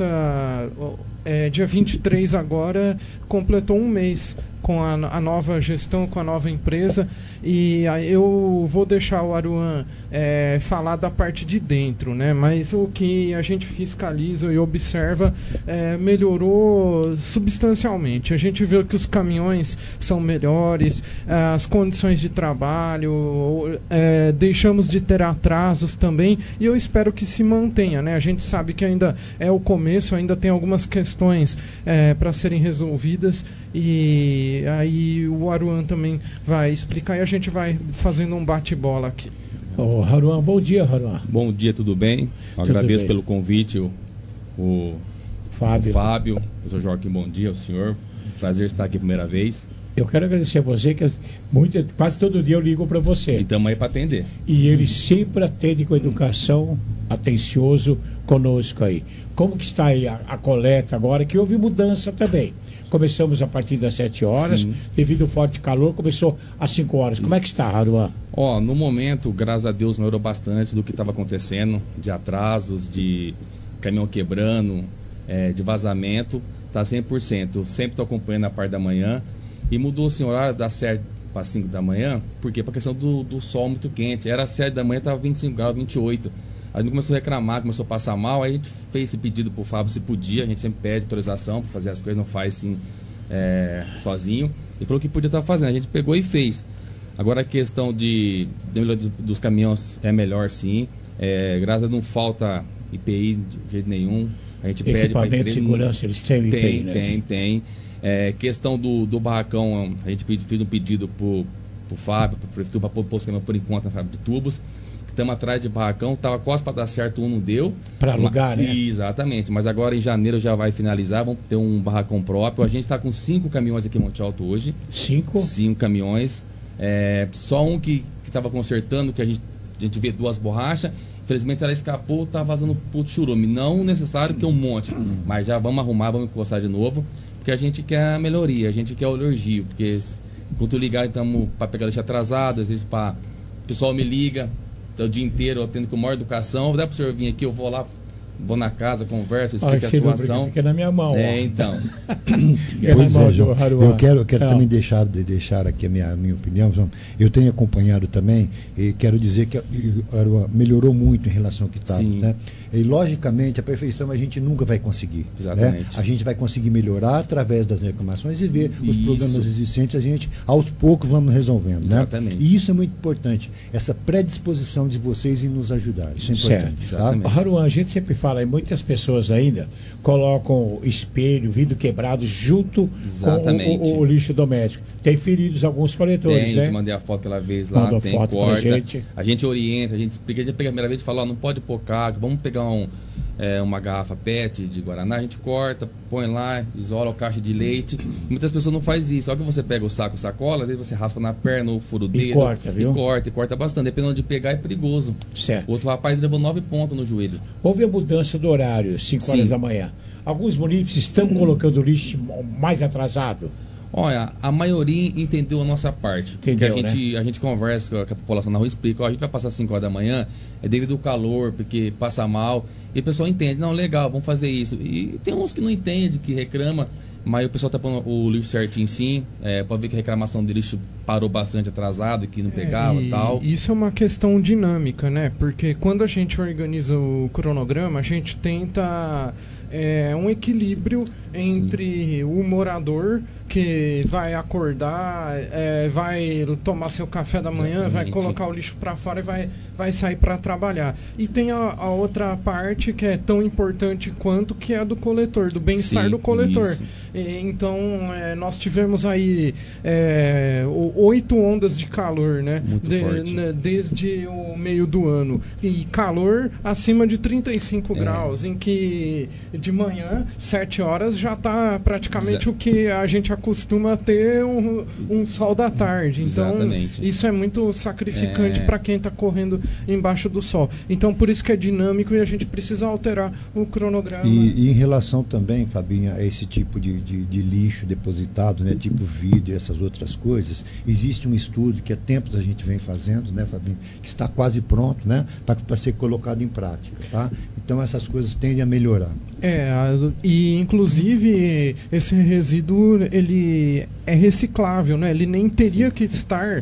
dia 23 agora, completou um mês com a nova gestão, com a nova empresa, e eu vou deixar o Haruan falar da parte de dentro, né? Mas o que a gente fiscaliza e observa melhorou substancialmente. A gente vê que os caminhões são melhores, as condições de trabalho, deixamos de ter atrasos também, e eu espero que se mantenha, né? A gente sabe que ainda é o começo, ainda tem algumas questões para serem resolvidas, e aí o Haruan também vai explicar e a gente vai fazendo um bate-bola aqui. Haruan, bom dia, Haruan. Bom dia, tudo bem? Agradeço pelo convite, o Fábio, professor Joaquim, bom dia, o senhor. Prazer estar aqui a primeira vez. Eu quero agradecer a você, que quase todo dia eu ligo para você. E estamos aí para atender. E ele sempre atende com educação, atencioso conosco aí. Como que está aí a coleta agora, que houve mudança também? Começamos a partir das 7 horas, sim, devido ao forte calor, começou às 5 horas. Como é que está, Haruan? No momento, graças a Deus, melhorou bastante do que estava acontecendo, de atrasos, de caminhão quebrando, de vazamento, está 100%. Eu sempre estou acompanhando a parte da manhã, e mudou assim, o horário das 7 para 5 da manhã, porque para a questão do sol muito quente. Era 7 da manhã, estava 25 graus, 28. Aí a gente começou a reclamar, começou a passar mal, aí a gente fez esse pedido para o Fábio se podia, a gente sempre pede autorização para fazer as coisas, não faz assim sozinho. Ele falou que podia estar fazendo, a gente pegou e fez. Agora a questão dos caminhões é melhor sim, graças a Deus não falta IPI de jeito nenhum, a gente pede para equipamento de segurança, eles têm IPI, né? Tem. Questão do barracão, a gente fez um pedido para o Fábio, para a Prefeitura, para pôr os caminhões por enquanto na fábrica de tubos. Estamos atrás de barracão, estava quase para dar certo, não deu. Para alugar, né? Exatamente, mas agora em janeiro já vai finalizar, vamos ter um barracão próprio. A gente está com 5 caminhões aqui em Monte Alto hoje. 5? 5 caminhões. Só um que estava consertando, que a gente vê 2 borrachas. Infelizmente ela escapou, está vazando para o churume. Não necessário que um monte, mas já vamos arrumar, vamos encostar de novo. Porque a gente quer a melhoria, a gente quer o elogio. Porque enquanto ligar, estamos para pegar lixo atrasado, às vezes o pessoal me liga o dia inteiro, eu atendo com maior educação. Dá para o senhor vir aqui, eu vou lá vou na casa, converso, explico a situação. Fica na minha mão. Então. Pois é, João. Eu quero também deixar aqui a minha opinião. Eu tenho acompanhado também e quero dizer que Aruan melhorou muito em relação ao que estava. Né? E, logicamente, a perfeição a gente nunca vai conseguir. Exatamente. Né? A gente vai conseguir melhorar através das reclamações e ver os problemas existentes, a gente, aos poucos, vamos resolvendo. Exatamente. Né? E isso é muito importante, essa predisposição de vocês em nos ajudar. Isso é importante. Certo. Tá? Aruan, a gente sempre fala, e muitas pessoas ainda colocam espelho, vidro quebrado junto com o lixo doméstico. Tem feridos alguns coletores, né? Eu te mandei a foto que ela fez lá, mandou tem foto corta. pra gente. A gente orienta, a gente explica. A gente pega a primeira vez e fala, não pode pôr caco, vamos pegar uma garrafa PET de Guaraná, a gente corta, põe lá, isola a caixa de leite. Muitas pessoas não fazem isso. Só que você pega o sacola, às vezes você raspa na perna ou fura o dedo. Corta, viu? E corta bastante. Dependendo de pegar, é perigoso. Certo. O outro rapaz levou 9 pontos no joelho. Houve a mudança do horário, 5 horas da manhã. Alguns munícipes estão colocando o lixo mais atrasado. Olha, a maioria entendeu a nossa parte. Entendeu, porque a gente conversa com a população na rua e explica, a gente vai passar 5 horas da manhã, é devido ao calor, porque passa mal. E o pessoal entende, não, legal, vamos fazer isso. E tem uns que não entendem, que reclama, mas o pessoal tá pondo o lixo certinho sim. Pode ver que a reclamação de lixo parou bastante atrasado, que não pegava e tal. Isso é uma questão dinâmica, né? Porque quando a gente organiza o cronograma, a gente tenta um equilíbrio entre o morador que vai acordar, vai tomar seu café da manhã, vai colocar o lixo para fora e vai sair para trabalhar. E tem a outra parte que é tão importante quanto, que é a do coletor, do bem-estar do coletor. Então, nós tivemos aí 8 ondas de calor, né? Desde o meio do ano. E calor acima de 35 graus, em que de manhã, 7 horas, já está praticamente o que a gente acostuma ter um sol da tarde. Então, isso é muito sacrificante para quem está correndo embaixo do sol. Então, por isso que é dinâmico e a gente precisa alterar o cronograma. E em relação também, Fabinha, a esse tipo de lixo depositado, né, tipo vidro e essas outras coisas, existe um estudo que há tempos a gente vem fazendo, né, Fabinha, que está quase pronto, né, para ser colocado em prática, tá? Então, essas coisas tendem a melhorar. E inclusive esse resíduo ele é reciclável, né? Ele nem teria que estar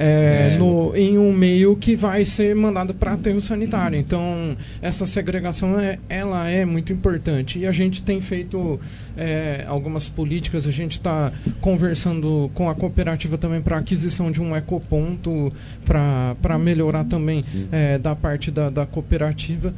em um meio que vai ser mandado para aterro sanitário. Então essa segregação ela é muito importante e a gente tem feito algumas políticas. A gente está conversando com a cooperativa também para aquisição de um ecoponto para melhorar também da parte da cooperativa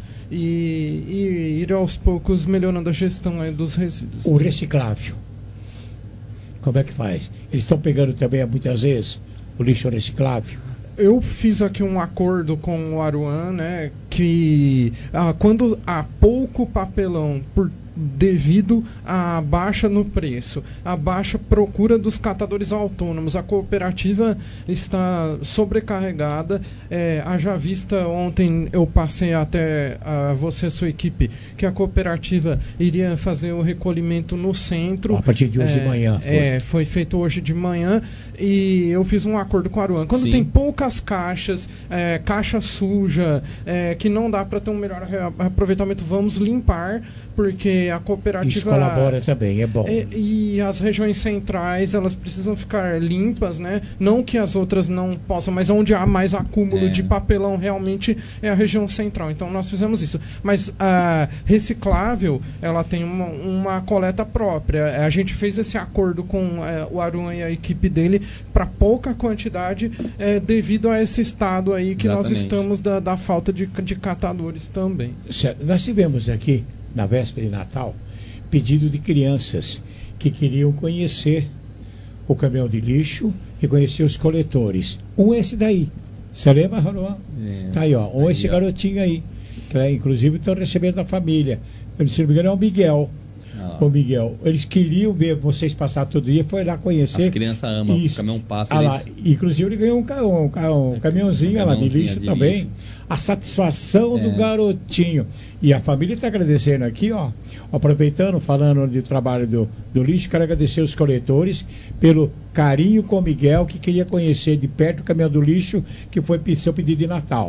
e ir aos poucos melhorando a gestão dos resíduos. O reciclável, como é que faz? Eles estão pegando também muitas vezes o lixo reciclável? Eu fiz aqui um acordo com o Aruan, né, que quando há pouco papelão devido à baixa no preço, a baixa procura dos catadores autônomos, a cooperativa está sobrecarregada. Haja vista, ontem eu passei até você e sua equipe, que a cooperativa iria fazer o recolhimento no centro. A partir de hoje de manhã. Foi feito hoje de manhã e eu fiz um acordo com a Aruan. Quando tem poucas caixas, caixa suja, que não dá para ter um melhor aproveitamento, vamos limpar, porque a cooperativa... Isso colabora também, é bom. E as regiões centrais, elas precisam ficar limpas, né? Não que as outras não possam, mas onde há mais acúmulo de papelão realmente é a região central. Então nós fizemos isso. Mas a reciclável, ela tem uma coleta própria. A gente fez esse acordo com o Aruan e a equipe dele para pouca quantidade, devido a esse estado aí que nós estamos da falta de catadores também. Certo. Nós tivemos aqui, na véspera de Natal, pedido de crianças que queriam conhecer o caminhão de lixo e conhecer os coletores. É esse daí. Você lembra, Aruan? Tá aí, ó. Esse garotinho aí. Que, inclusive, estão recebendo da família. Se não me engano, é o Miguel. O Miguel. Eles queriam ver vocês passar todo dia, foi lá conhecer. As crianças amam, o caminhão passa. Lá. Inclusive ele ganhou um caminhãozinho lá de lixo também. Lixo. A satisfação do garotinho. E a família está agradecendo aqui, ó. Aproveitando, falando do trabalho do lixo, quero agradecer os coletores pelo carinho com o Miguel, que queria conhecer de perto o caminhão do lixo, que foi seu pedido de Natal.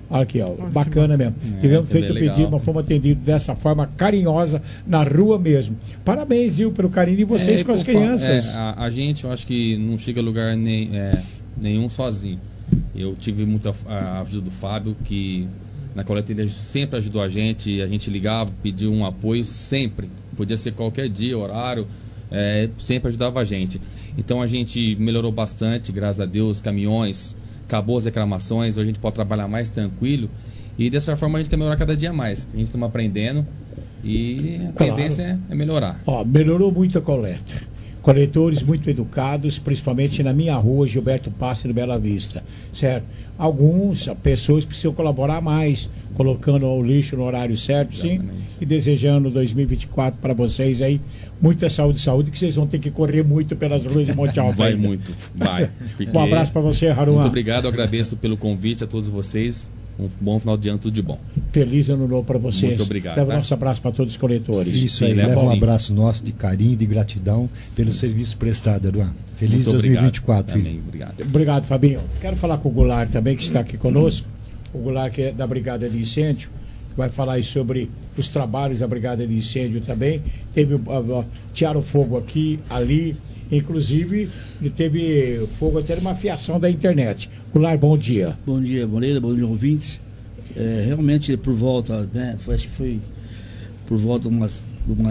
Olha aqui, ó, bacana mesmo. Tivemos feito o pedido, mas fomos atendidos dessa forma carinhosa, na rua mesmo. Parabéns, viu, pelo carinho de vocês com as crianças. A gente, eu acho que não chega a lugar nenhum sozinho. Eu tive muita ajuda do Fábio, que na coleta ele sempre ajudou a gente ligava, pediu um apoio sempre. Podia ser qualquer dia, horário, sempre ajudava a gente. Então a gente melhorou bastante, graças a Deus, caminhões, acabou as reclamações, hoje a gente pode trabalhar mais tranquilo e dessa forma a gente quer melhorar cada dia mais. A gente está aprendendo e a tendência é melhorar. Ó, melhorou muito a coleta. Coletores muito educados, principalmente na minha rua, Gilberto Pássaro, Bela Vista, certo? Alguns pessoas precisam colaborar mais, colocando o lixo no horário certo, sim, e desejando 2024 para vocês aí, muita saúde, que vocês vão ter que correr muito pelas ruas de Monte Alto. Vai muito, vai. Um abraço para você, Haruan. Muito obrigado, eu agradeço pelo convite a todos vocês. Um bom final de ano, tudo de bom. Feliz ano novo para vocês. Muito obrigado. Leva nosso abraço para todos os coletores. Isso aí, leva um abraço nosso de carinho, de gratidão pelo serviço prestado, Aruan. Feliz 2024, filho. Amém, obrigado. Obrigado, Fabinho. Quero falar com o Goulart também, que está aqui conosco. O Goulart, que é da Brigada de Incêndio, que vai falar aí sobre os trabalhos da Brigada de Incêndio também. Teve tiraram fogo aqui, ali. Inclusive, teve fogo até numa fiação da internet. Goulart, bom dia. Bom dia, Moreira, bom dia, ouvintes. Realmente, por volta, né, acho que foi por volta de umas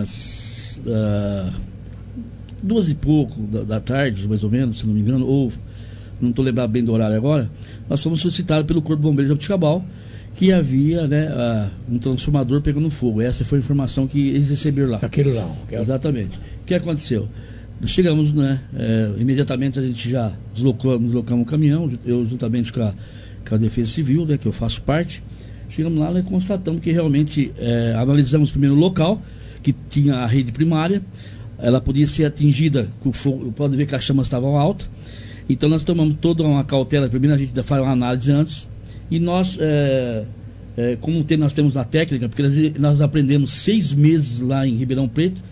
2 e pouco da tarde, mais ou menos, se não me engano, ou não estou lembrado bem do horário agora, nós fomos solicitados pelo Corpo de Bombeiros de Jabuticabal que havia, né, um transformador pegando fogo. Essa foi a informação que eles receberam lá. Aquilo lá. Exatamente. O que aconteceu? Chegamos, né, imediatamente a gente já deslocamos o caminhão, eu juntamente com a Defesa Civil, né, que eu faço parte. Chegamos lá e constatamos que realmente analisamos primeiro o local, que tinha a rede primária, ela podia ser atingida com o fogo, pode ver que as chamas estavam altas, então nós tomamos toda uma cautela, primeiro a gente faz uma análise antes, e nós, como nós temos na técnica, porque nós aprendemos 6 meses lá em Ribeirão Preto,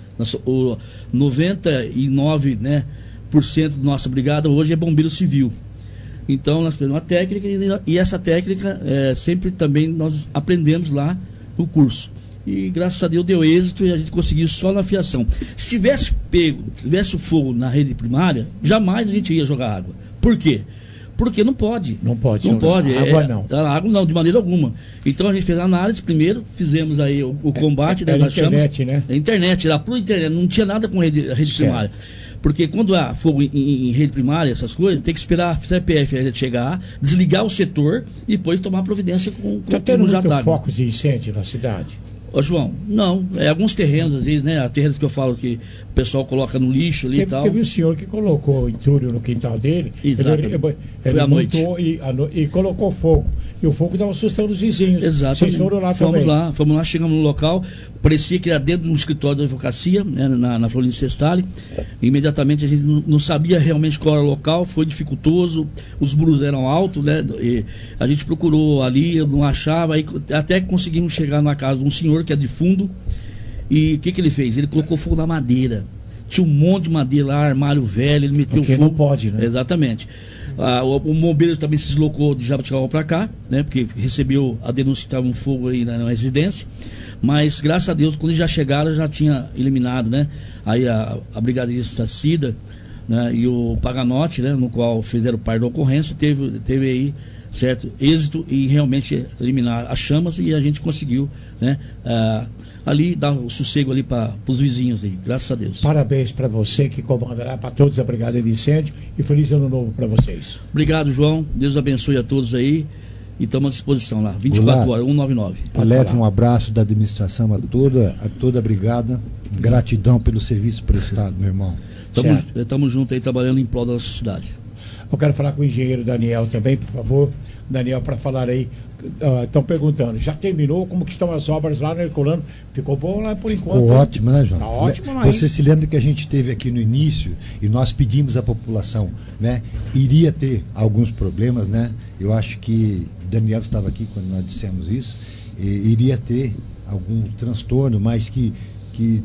99%, né, da nossa brigada hoje é bombeiro civil. Então nós aprendemos uma técnica e essa técnica sempre também nós aprendemos lá no curso. E graças a Deus deu êxito e a gente conseguiu só na fiação. Se tivesse o fogo na rede primária, jamais a gente ia jogar água. Por quê? Porque não pode. Não pode. Água não. Água não, de maneira alguma. Então a gente fez a análise primeiro, fizemos aí o combate das chamas. Né? A internet, lá por internet, não tinha nada com rede primária. Porque quando há fogo em rede primária, essas coisas, tem que esperar a CPF chegar, desligar o setor e depois tomar providência com tendo muito focos de incêndio na cidade? Ô, João, não. Alguns terrenos, às vezes, né? Terrenos que eu falo que o pessoal coloca no lixo ali e tal. Teve um senhor que colocou entulho no quintal dele. Exato. Ele à noite. E colocou fogo. E o fogo estava assustando os vizinhos. Exatamente. Vocês foram lá fomos também. lá, chegamos no local. Parecia que era dentro de um escritório de advocacia, né, na Florinda Sestali. Imediatamente a gente não sabia realmente qual era o local, foi dificultoso, os muros eram altos, né? E a gente procurou ali, não achava, aí, até que conseguimos chegar na casa de um senhor que é de fundo. E o que ele fez? Ele colocou fogo na madeira. Tinha um monte de madeira lá, armário velho, ele meteu porque fogo. Não pode, né? Exatamente. O bombeiro também se deslocou de Jabuticabal para cá, né? Porque recebeu a denúncia que estava um fogo aí na residência. Mas graças a Deus, quando eles já chegaram, já tinha eliminado, né? Aí a brigadista Cida, né, e o Paganotti, né, no qual fizeram parte da ocorrência, teve aí certo êxito em realmente eliminar as chamas e a gente conseguiu, né, ali dar o sossego ali para os vizinhos aí, graças a Deus. Parabéns para você que comanda lá, para todos da Brigada de Incêndio, e feliz ano novo para vocês. Obrigado, João. Deus abençoe a todos aí. E estamos à disposição lá, 24 horas, 199. Leve um abraço da administração a toda a brigada. Gratidão pelo serviço prestado, meu irmão. Estamos juntos aí trabalhando em prol da nossa cidade. Eu quero falar com o engenheiro Daniel também, por favor. Daniel, para falar aí, estão perguntando, já terminou? Como que estão as obras lá no Herculano? Ficou bom lá por enquanto? Ficou ótimo, né, João? Tá ótimo lá. Você se lembra que a gente teve aqui no início e nós pedimos à população, né? Iria ter alguns problemas, né? Eu acho que Daniel estava aqui quando nós dissemos isso, iria ter algum transtorno, mas que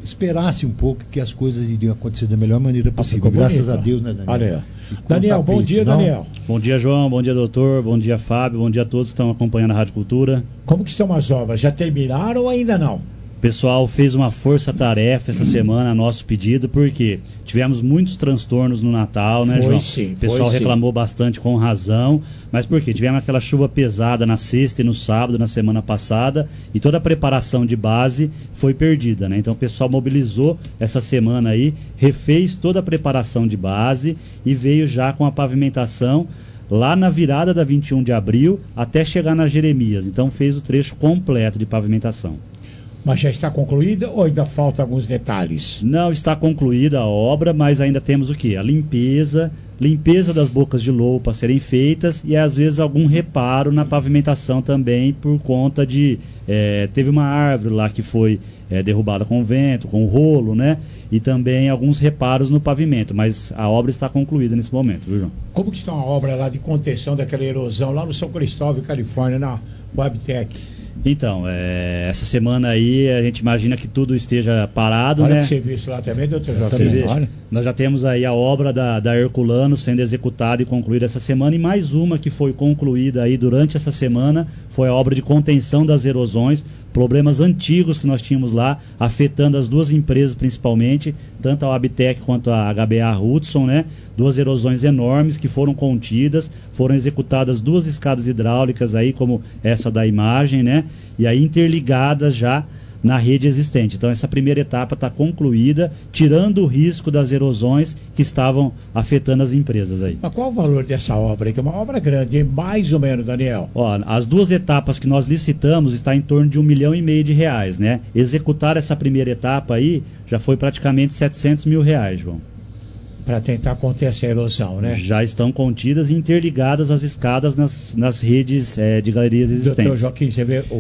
esperasse um pouco que as coisas iriam acontecer da melhor maneira possível. Graças a Deus, né, Daniel? Daniel, bom dia, Daniel. Bom dia, João. Bom dia, doutor. Bom dia, Fábio. Bom dia a todos que estão acompanhando a Rádio Cultura. Como que estão as obras? Já terminaram ou ainda não? O pessoal fez uma força-tarefa essa semana a nosso pedido, porque tivemos muitos transtornos no Natal, né, João? Sim, o pessoal reclamou bastante com razão, mas por quê? Tivemos aquela chuva pesada na sexta e no sábado, na semana passada, e toda a preparação de base foi perdida, né? Então o pessoal mobilizou essa semana aí, refez toda a preparação de base e veio já com a pavimentação lá na virada da 21 de abril até chegar na Jeremias. Então fez o trecho completo de pavimentação. Mas já está concluída ou ainda faltam alguns detalhes? Não, está concluída a obra, mas ainda temos o quê? A limpeza das bocas de lobo para serem feitas e às vezes algum reparo na pavimentação também por conta de... teve uma árvore lá que foi derrubada com o vento, com o rolo, né? E também alguns reparos no pavimento, mas a obra está concluída nesse momento, viu, João? Como que está a obra lá de contenção daquela erosão lá no São Cristóvão, Califórnia, na Webtec? Então, essa semana aí a gente imagina que tudo esteja parado, olha né? Olha que serviço lá também, doutor Joaquim. Nós já temos aí a obra da Herculano sendo executada e concluída essa semana, e mais uma que foi concluída aí durante essa semana foi a obra de contenção das erosões, problemas antigos que nós tínhamos lá, afetando as duas empresas principalmente, tanto a Wabtec quanto a HBA Hudson, né? Duas erosões enormes que foram contidas, foram executadas duas escadas hidráulicas aí, como essa da imagem, né? E aí interligadas já na rede existente. Então essa primeira etapa está concluída, tirando o risco das erosões que estavam afetando as empresas aí. Mas qual o valor dessa obra aí? Que é uma obra grande, hein? Mais ou menos, Daniel? Ó, as duas etapas que nós licitamos está em torno de R$1,5 milhão, né? Executar essa primeira etapa aí já foi praticamente R$700 mil, João. Para tentar conter essa erosão, né? Já estão contidas e interligadas as escadas nas redes de galerias existentes. Doutor Joaquim, você vê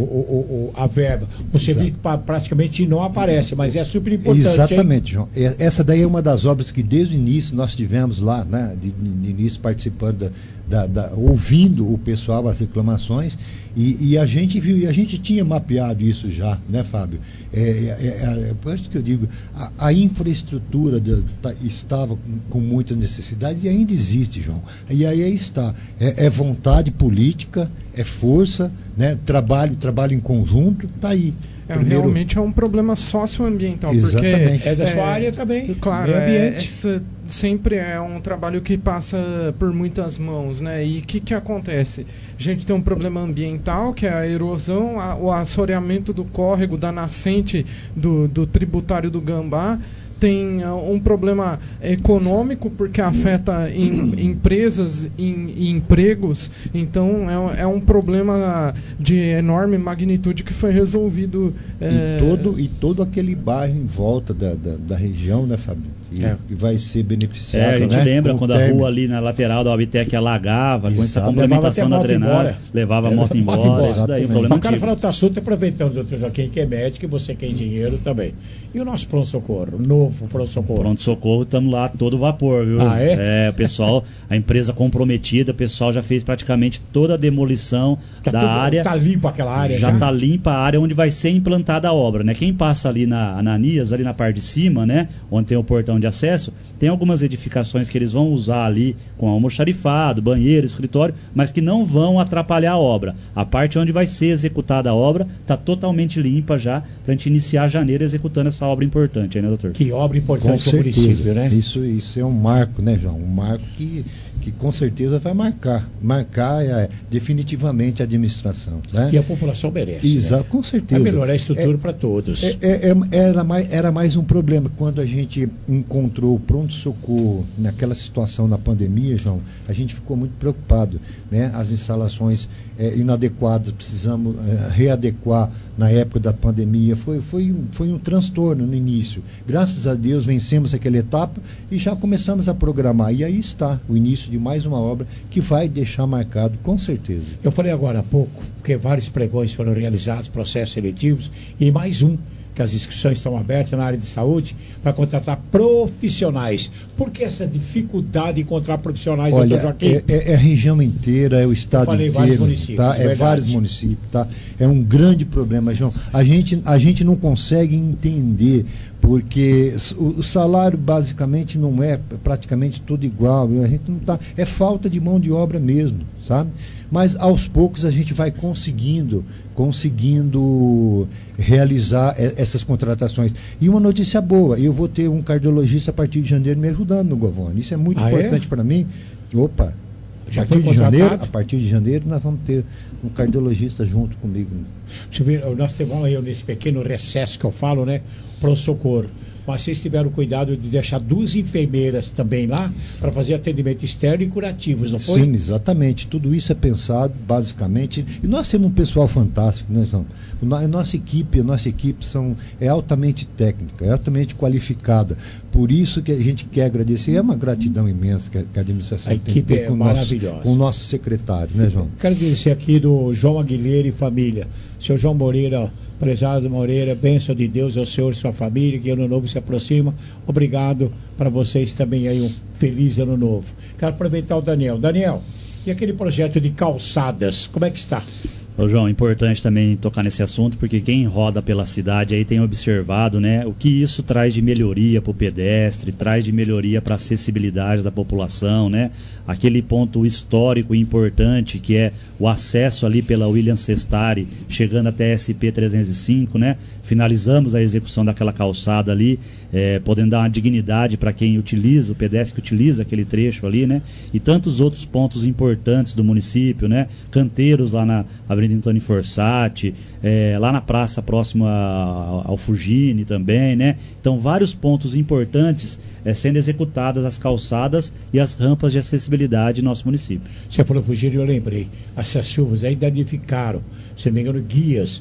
a verba. Você vê que praticamente não aparece, mas é super importante. Exatamente, hein? João. Essa daí é uma das obras que desde o início nós tivemos lá, né? De início participando ouvindo o pessoal, as reclamações, e a gente viu, e a gente tinha mapeado isso já, né, Fábio? Por isso que eu digo, a infraestrutura estava com muitas necessidades e ainda existe, João. E aí está. É vontade política, é força, né? Trabalho em conjunto, está aí. Realmente é um problema socioambiental. Exatamente. Porque é da sua área também. Claro, sempre é um trabalho que passa por muitas mãos, né? E o que acontece? A gente tem um problema ambiental, que é a erosão, o assoreamento do córrego, da nascente do tributário do Gambá. Tem um problema econômico, porque afeta empresas e empregos. Então é um problema de enorme magnitude que foi resolvido. E todo aquele bairro em volta da região, né, Fábio? Que vai ser beneficiado. A gente lembra quando a rua ali na lateral da Wabtec alagava, com essa complementação da drenagem, levava a moto embora. Isso daí é um problema. O cara falou outro assunto, aproveitando, doutor Joaquim, que é médico, e você que é engenheiro também. E o nosso pronto-socorro, novo pronto-socorro? Pronto-socorro, estamos lá a todo vapor, viu? Ah, é? O pessoal, a empresa comprometida, o pessoal já fez praticamente toda a demolição da área. Está limpa aquela área? Já está limpa a área onde vai ser implantada a obra, né? Quem passa ali na Ananias, ali na parte de cima, né? Onde tem o portão de acesso, tem algumas edificações que eles vão usar ali com almoxarifado, banheiro, escritório, mas que não vão atrapalhar a obra. A parte onde vai ser executada a obra está totalmente limpa já, para a gente iniciar janeiro executando essa obra importante, né, doutor? Que obra importante para o município, né? Isso é um marco, né, João? Um marco que com certeza vai marcar definitivamente a administração, né? E a população merece. Exato, né? Com certeza. Vai melhorar a estrutura para todos. Era mais um problema. Quando a gente encontrou o pronto-socorro naquela situação na pandemia, João, a gente ficou muito preocupado, né? As instalações inadequadas, precisamos readequar na época da pandemia. Foi um transtorno no início. Graças a Deus vencemos aquela etapa e já começamos a programar. E aí está o início de mais uma obra que vai deixar marcado, com certeza. Eu falei agora há pouco, porque vários pregões foram realizados, processos seletivos, e mais um que as inscrições estão abertas na área de saúde para contratar profissionais. Por que essa dificuldade de encontrar profissionais? Olha, é a região inteira, é o estado inteiro, vários municípios, tá? É vários municípios, tá? É um grande problema, João. A gente não consegue entender, porque o salário basicamente não é praticamente tudo igual. A gente não tá, é falta de mão de obra mesmo, sabe? Mas aos poucos a gente vai conseguindo realizar essas contratações. E uma notícia boa, eu vou ter um cardiologista a partir de janeiro me ajudando no Govone. Isso é muito importante para mim. Opa, a partir de janeiro nós vamos ter um cardiologista junto comigo. Deixa eu ver, nós temos aí nesse pequeno recesso que eu falo, né? Pronto-socorro. Mas vocês tiveram cuidado de deixar 2 enfermeiras também lá para fazer atendimento externo e curativos, não foi? Sim, exatamente. Tudo isso é pensado, basicamente. E nós temos um pessoal fantástico, né, João? A nossa equipe é altamente técnica, é altamente qualificada. Por isso que a gente quer agradecer. É uma gratidão imensa que a administração tem que ter com nossos secretários, né, João? Quero agradecer aqui do João Aguilera e família. Seu João Moreira, prezado Moreira, bênção de Deus ao senhor e sua família, que ano novo se aproxima. Obrigado para vocês também aí, um feliz ano novo. Quero aproveitar o Daniel. Daniel, e aquele projeto de calçadas, como é que está? Ô João, importante também tocar nesse assunto, porque quem roda pela cidade aí tem observado, né, o que isso traz de melhoria para o pedestre, traz de melhoria para a acessibilidade da população, né? Aquele ponto histórico e importante que é o acesso ali pela William Sestari, chegando até SP-305, né? Finalizamos a execução daquela calçada ali, podendo dar uma dignidade para quem utiliza, o pedestre que utiliza aquele trecho ali, né? E tantos outros pontos importantes do município, né? Canteiros lá na Avenida Antônio Forsatti, lá na praça próxima ao Fugine também, né? Então vários pontos importantes sendo executadas as calçadas e as rampas de acessibilidade em nosso município. Você falou Fugine, eu lembrei, essas chuvas aí danificaram, se não me engano, guias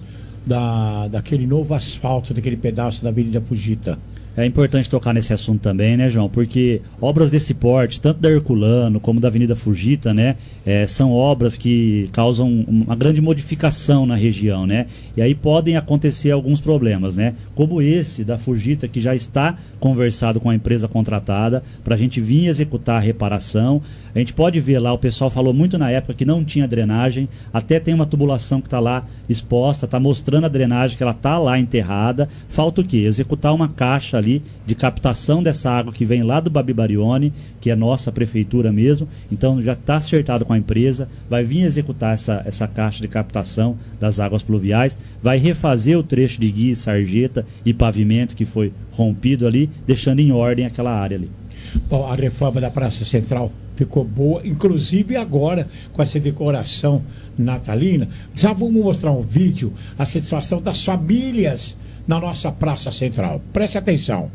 daquele novo asfalto, daquele pedaço da Avenida Fugita. É importante tocar nesse assunto também, né, João? Porque obras desse porte, tanto da Herculano como da Avenida Fugita, né, são obras que causam uma grande modificação na região, né? E aí podem acontecer alguns problemas, né? Como esse da Fugita, que já está conversado com a empresa contratada para a gente vir executar a reparação. A gente pode ver lá, o pessoal falou muito na época que não tinha drenagem, até tem uma tubulação que está lá exposta, está mostrando a drenagem que ela está lá enterrada. Falta o quê? Executar uma caixa ali de captação dessa água que vem lá do Babi Barione, que é nossa prefeitura mesmo. Então já está acertado com a empresa, vai vir executar essa caixa de captação das águas pluviais, vai refazer o trecho de guia, sarjeta e pavimento que foi rompido ali, deixando em ordem aquela área ali. Bom, a reforma da Praça Central ficou boa, inclusive agora com essa decoração natalina. Já vamos mostrar um vídeo, a situação das famílias na nossa Praça Central. Preste atenção.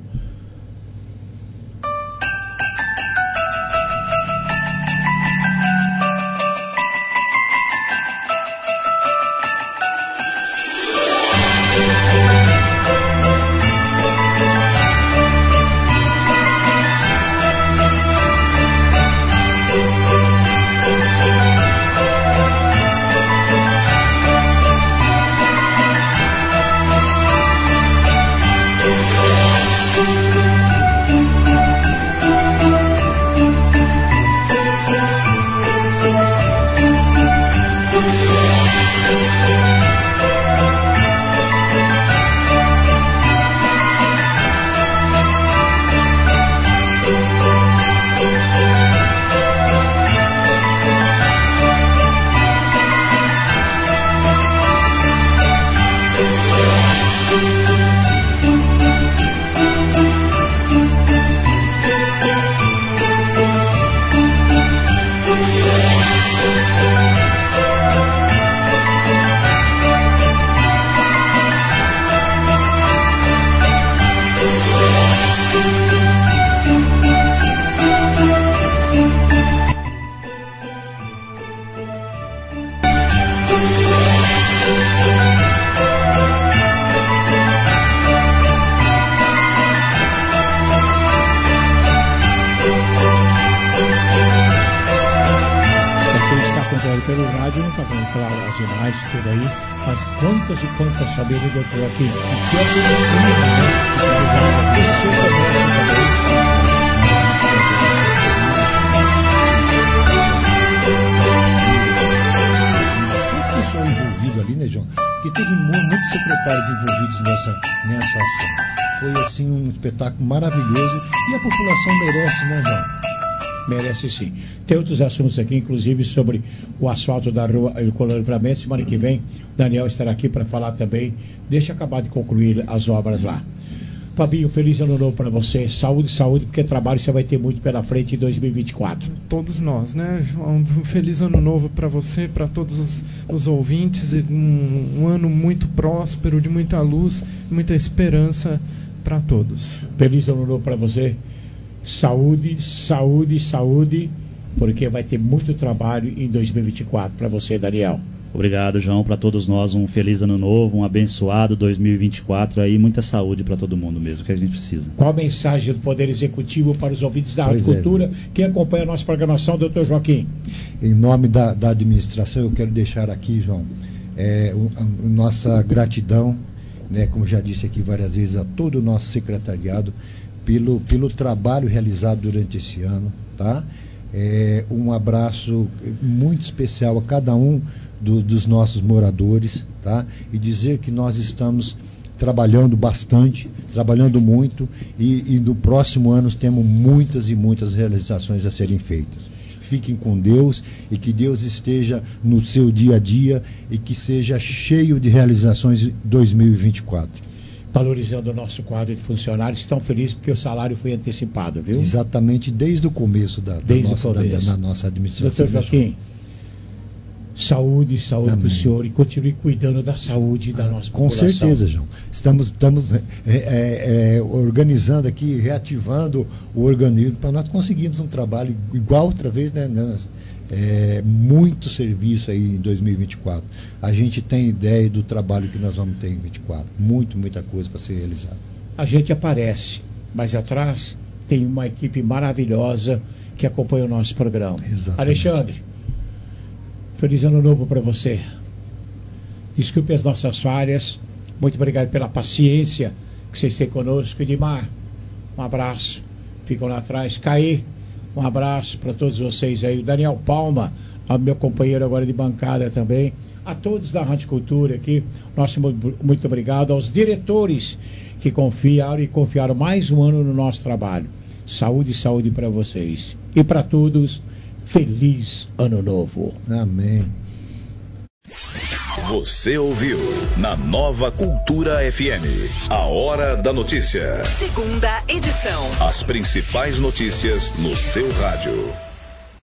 Olha, pelo rádio não está falando claro as imagens, tudo aí, mas quantas e quantas famílias, doutor, aqui? Que é pessoas envolvidas ali, né, João? Porque teve muitos secretários envolvidos nessa ação. Foi assim um espetáculo maravilhoso e a população merece, né, João? Merece sim. Tem outros assuntos aqui, inclusive sobre o asfalto da rua Herculano Livramento. Semana que vem, o Daniel estará aqui para falar também. Deixa acabar de concluir as obras lá. Fabinho, feliz ano novo para você. Saúde, saúde, porque trabalho você vai ter muito pela frente em 2024. Todos nós, né, João? Um feliz ano novo para você, para todos os ouvintes. Um ano muito próspero, de muita luz, muita esperança para todos. Feliz ano novo para você. Saúde, saúde, saúde, porque vai ter muito trabalho em 2024 para você, Daniel. Obrigado, João, para todos nós um feliz ano novo, um abençoado 2024 aí, muita saúde para todo mundo mesmo, que a gente precisa. Qual a mensagem do Poder Executivo para os ouvintes da Rádio Cultura? Quem acompanha a nossa programação, doutor Joaquim? Em nome da administração, eu quero deixar aqui, João, nossa gratidão, né, como já disse aqui várias vezes, a todo o nosso secretariado, pelo trabalho realizado durante esse ano, tá? Um abraço muito especial a cada um dos nossos moradores, tá? E dizer que nós estamos trabalhando bastante, trabalhando muito e no próximo ano temos muitas e muitas realizações a serem feitas. Fiquem com Deus e que Deus esteja no seu dia a dia e que seja cheio de realizações em 2024. Valorizando o nosso quadro de funcionários, estão felizes porque o salário foi antecipado, viu? Exatamente, desde o começo da nossa administração. Doutor Joaquim, saúde para o senhor e continue cuidando da saúde da nossa população. Com certeza, João. Estamos organizando aqui, reativando o organismo para nós conseguirmos um trabalho igual outra vez, né? Muito serviço aí em 2024. A gente tem ideia do trabalho que nós vamos ter em 2024. Muita coisa para ser realizada. A gente aparece, mas atrás tem uma equipe maravilhosa que acompanha o nosso programa. Exatamente. Alexandre, feliz ano novo para você. Desculpe as nossas falhas. Muito obrigado pela paciência que vocês têm conosco. Edmar, um abraço. Ficam lá atrás. Caí, um abraço para todos vocês aí. O Daniel Palma, meu companheiro agora de bancada também. A todos da Rádio Cultura aqui, nosso muito obrigado. Aos diretores que confiaram mais um ano no nosso trabalho. Saúde para vocês. E para todos, feliz ano novo. Amém. Você ouviu na Nova Cultura FM, a Hora da Notícia. Segunda edição. As principais notícias no seu rádio.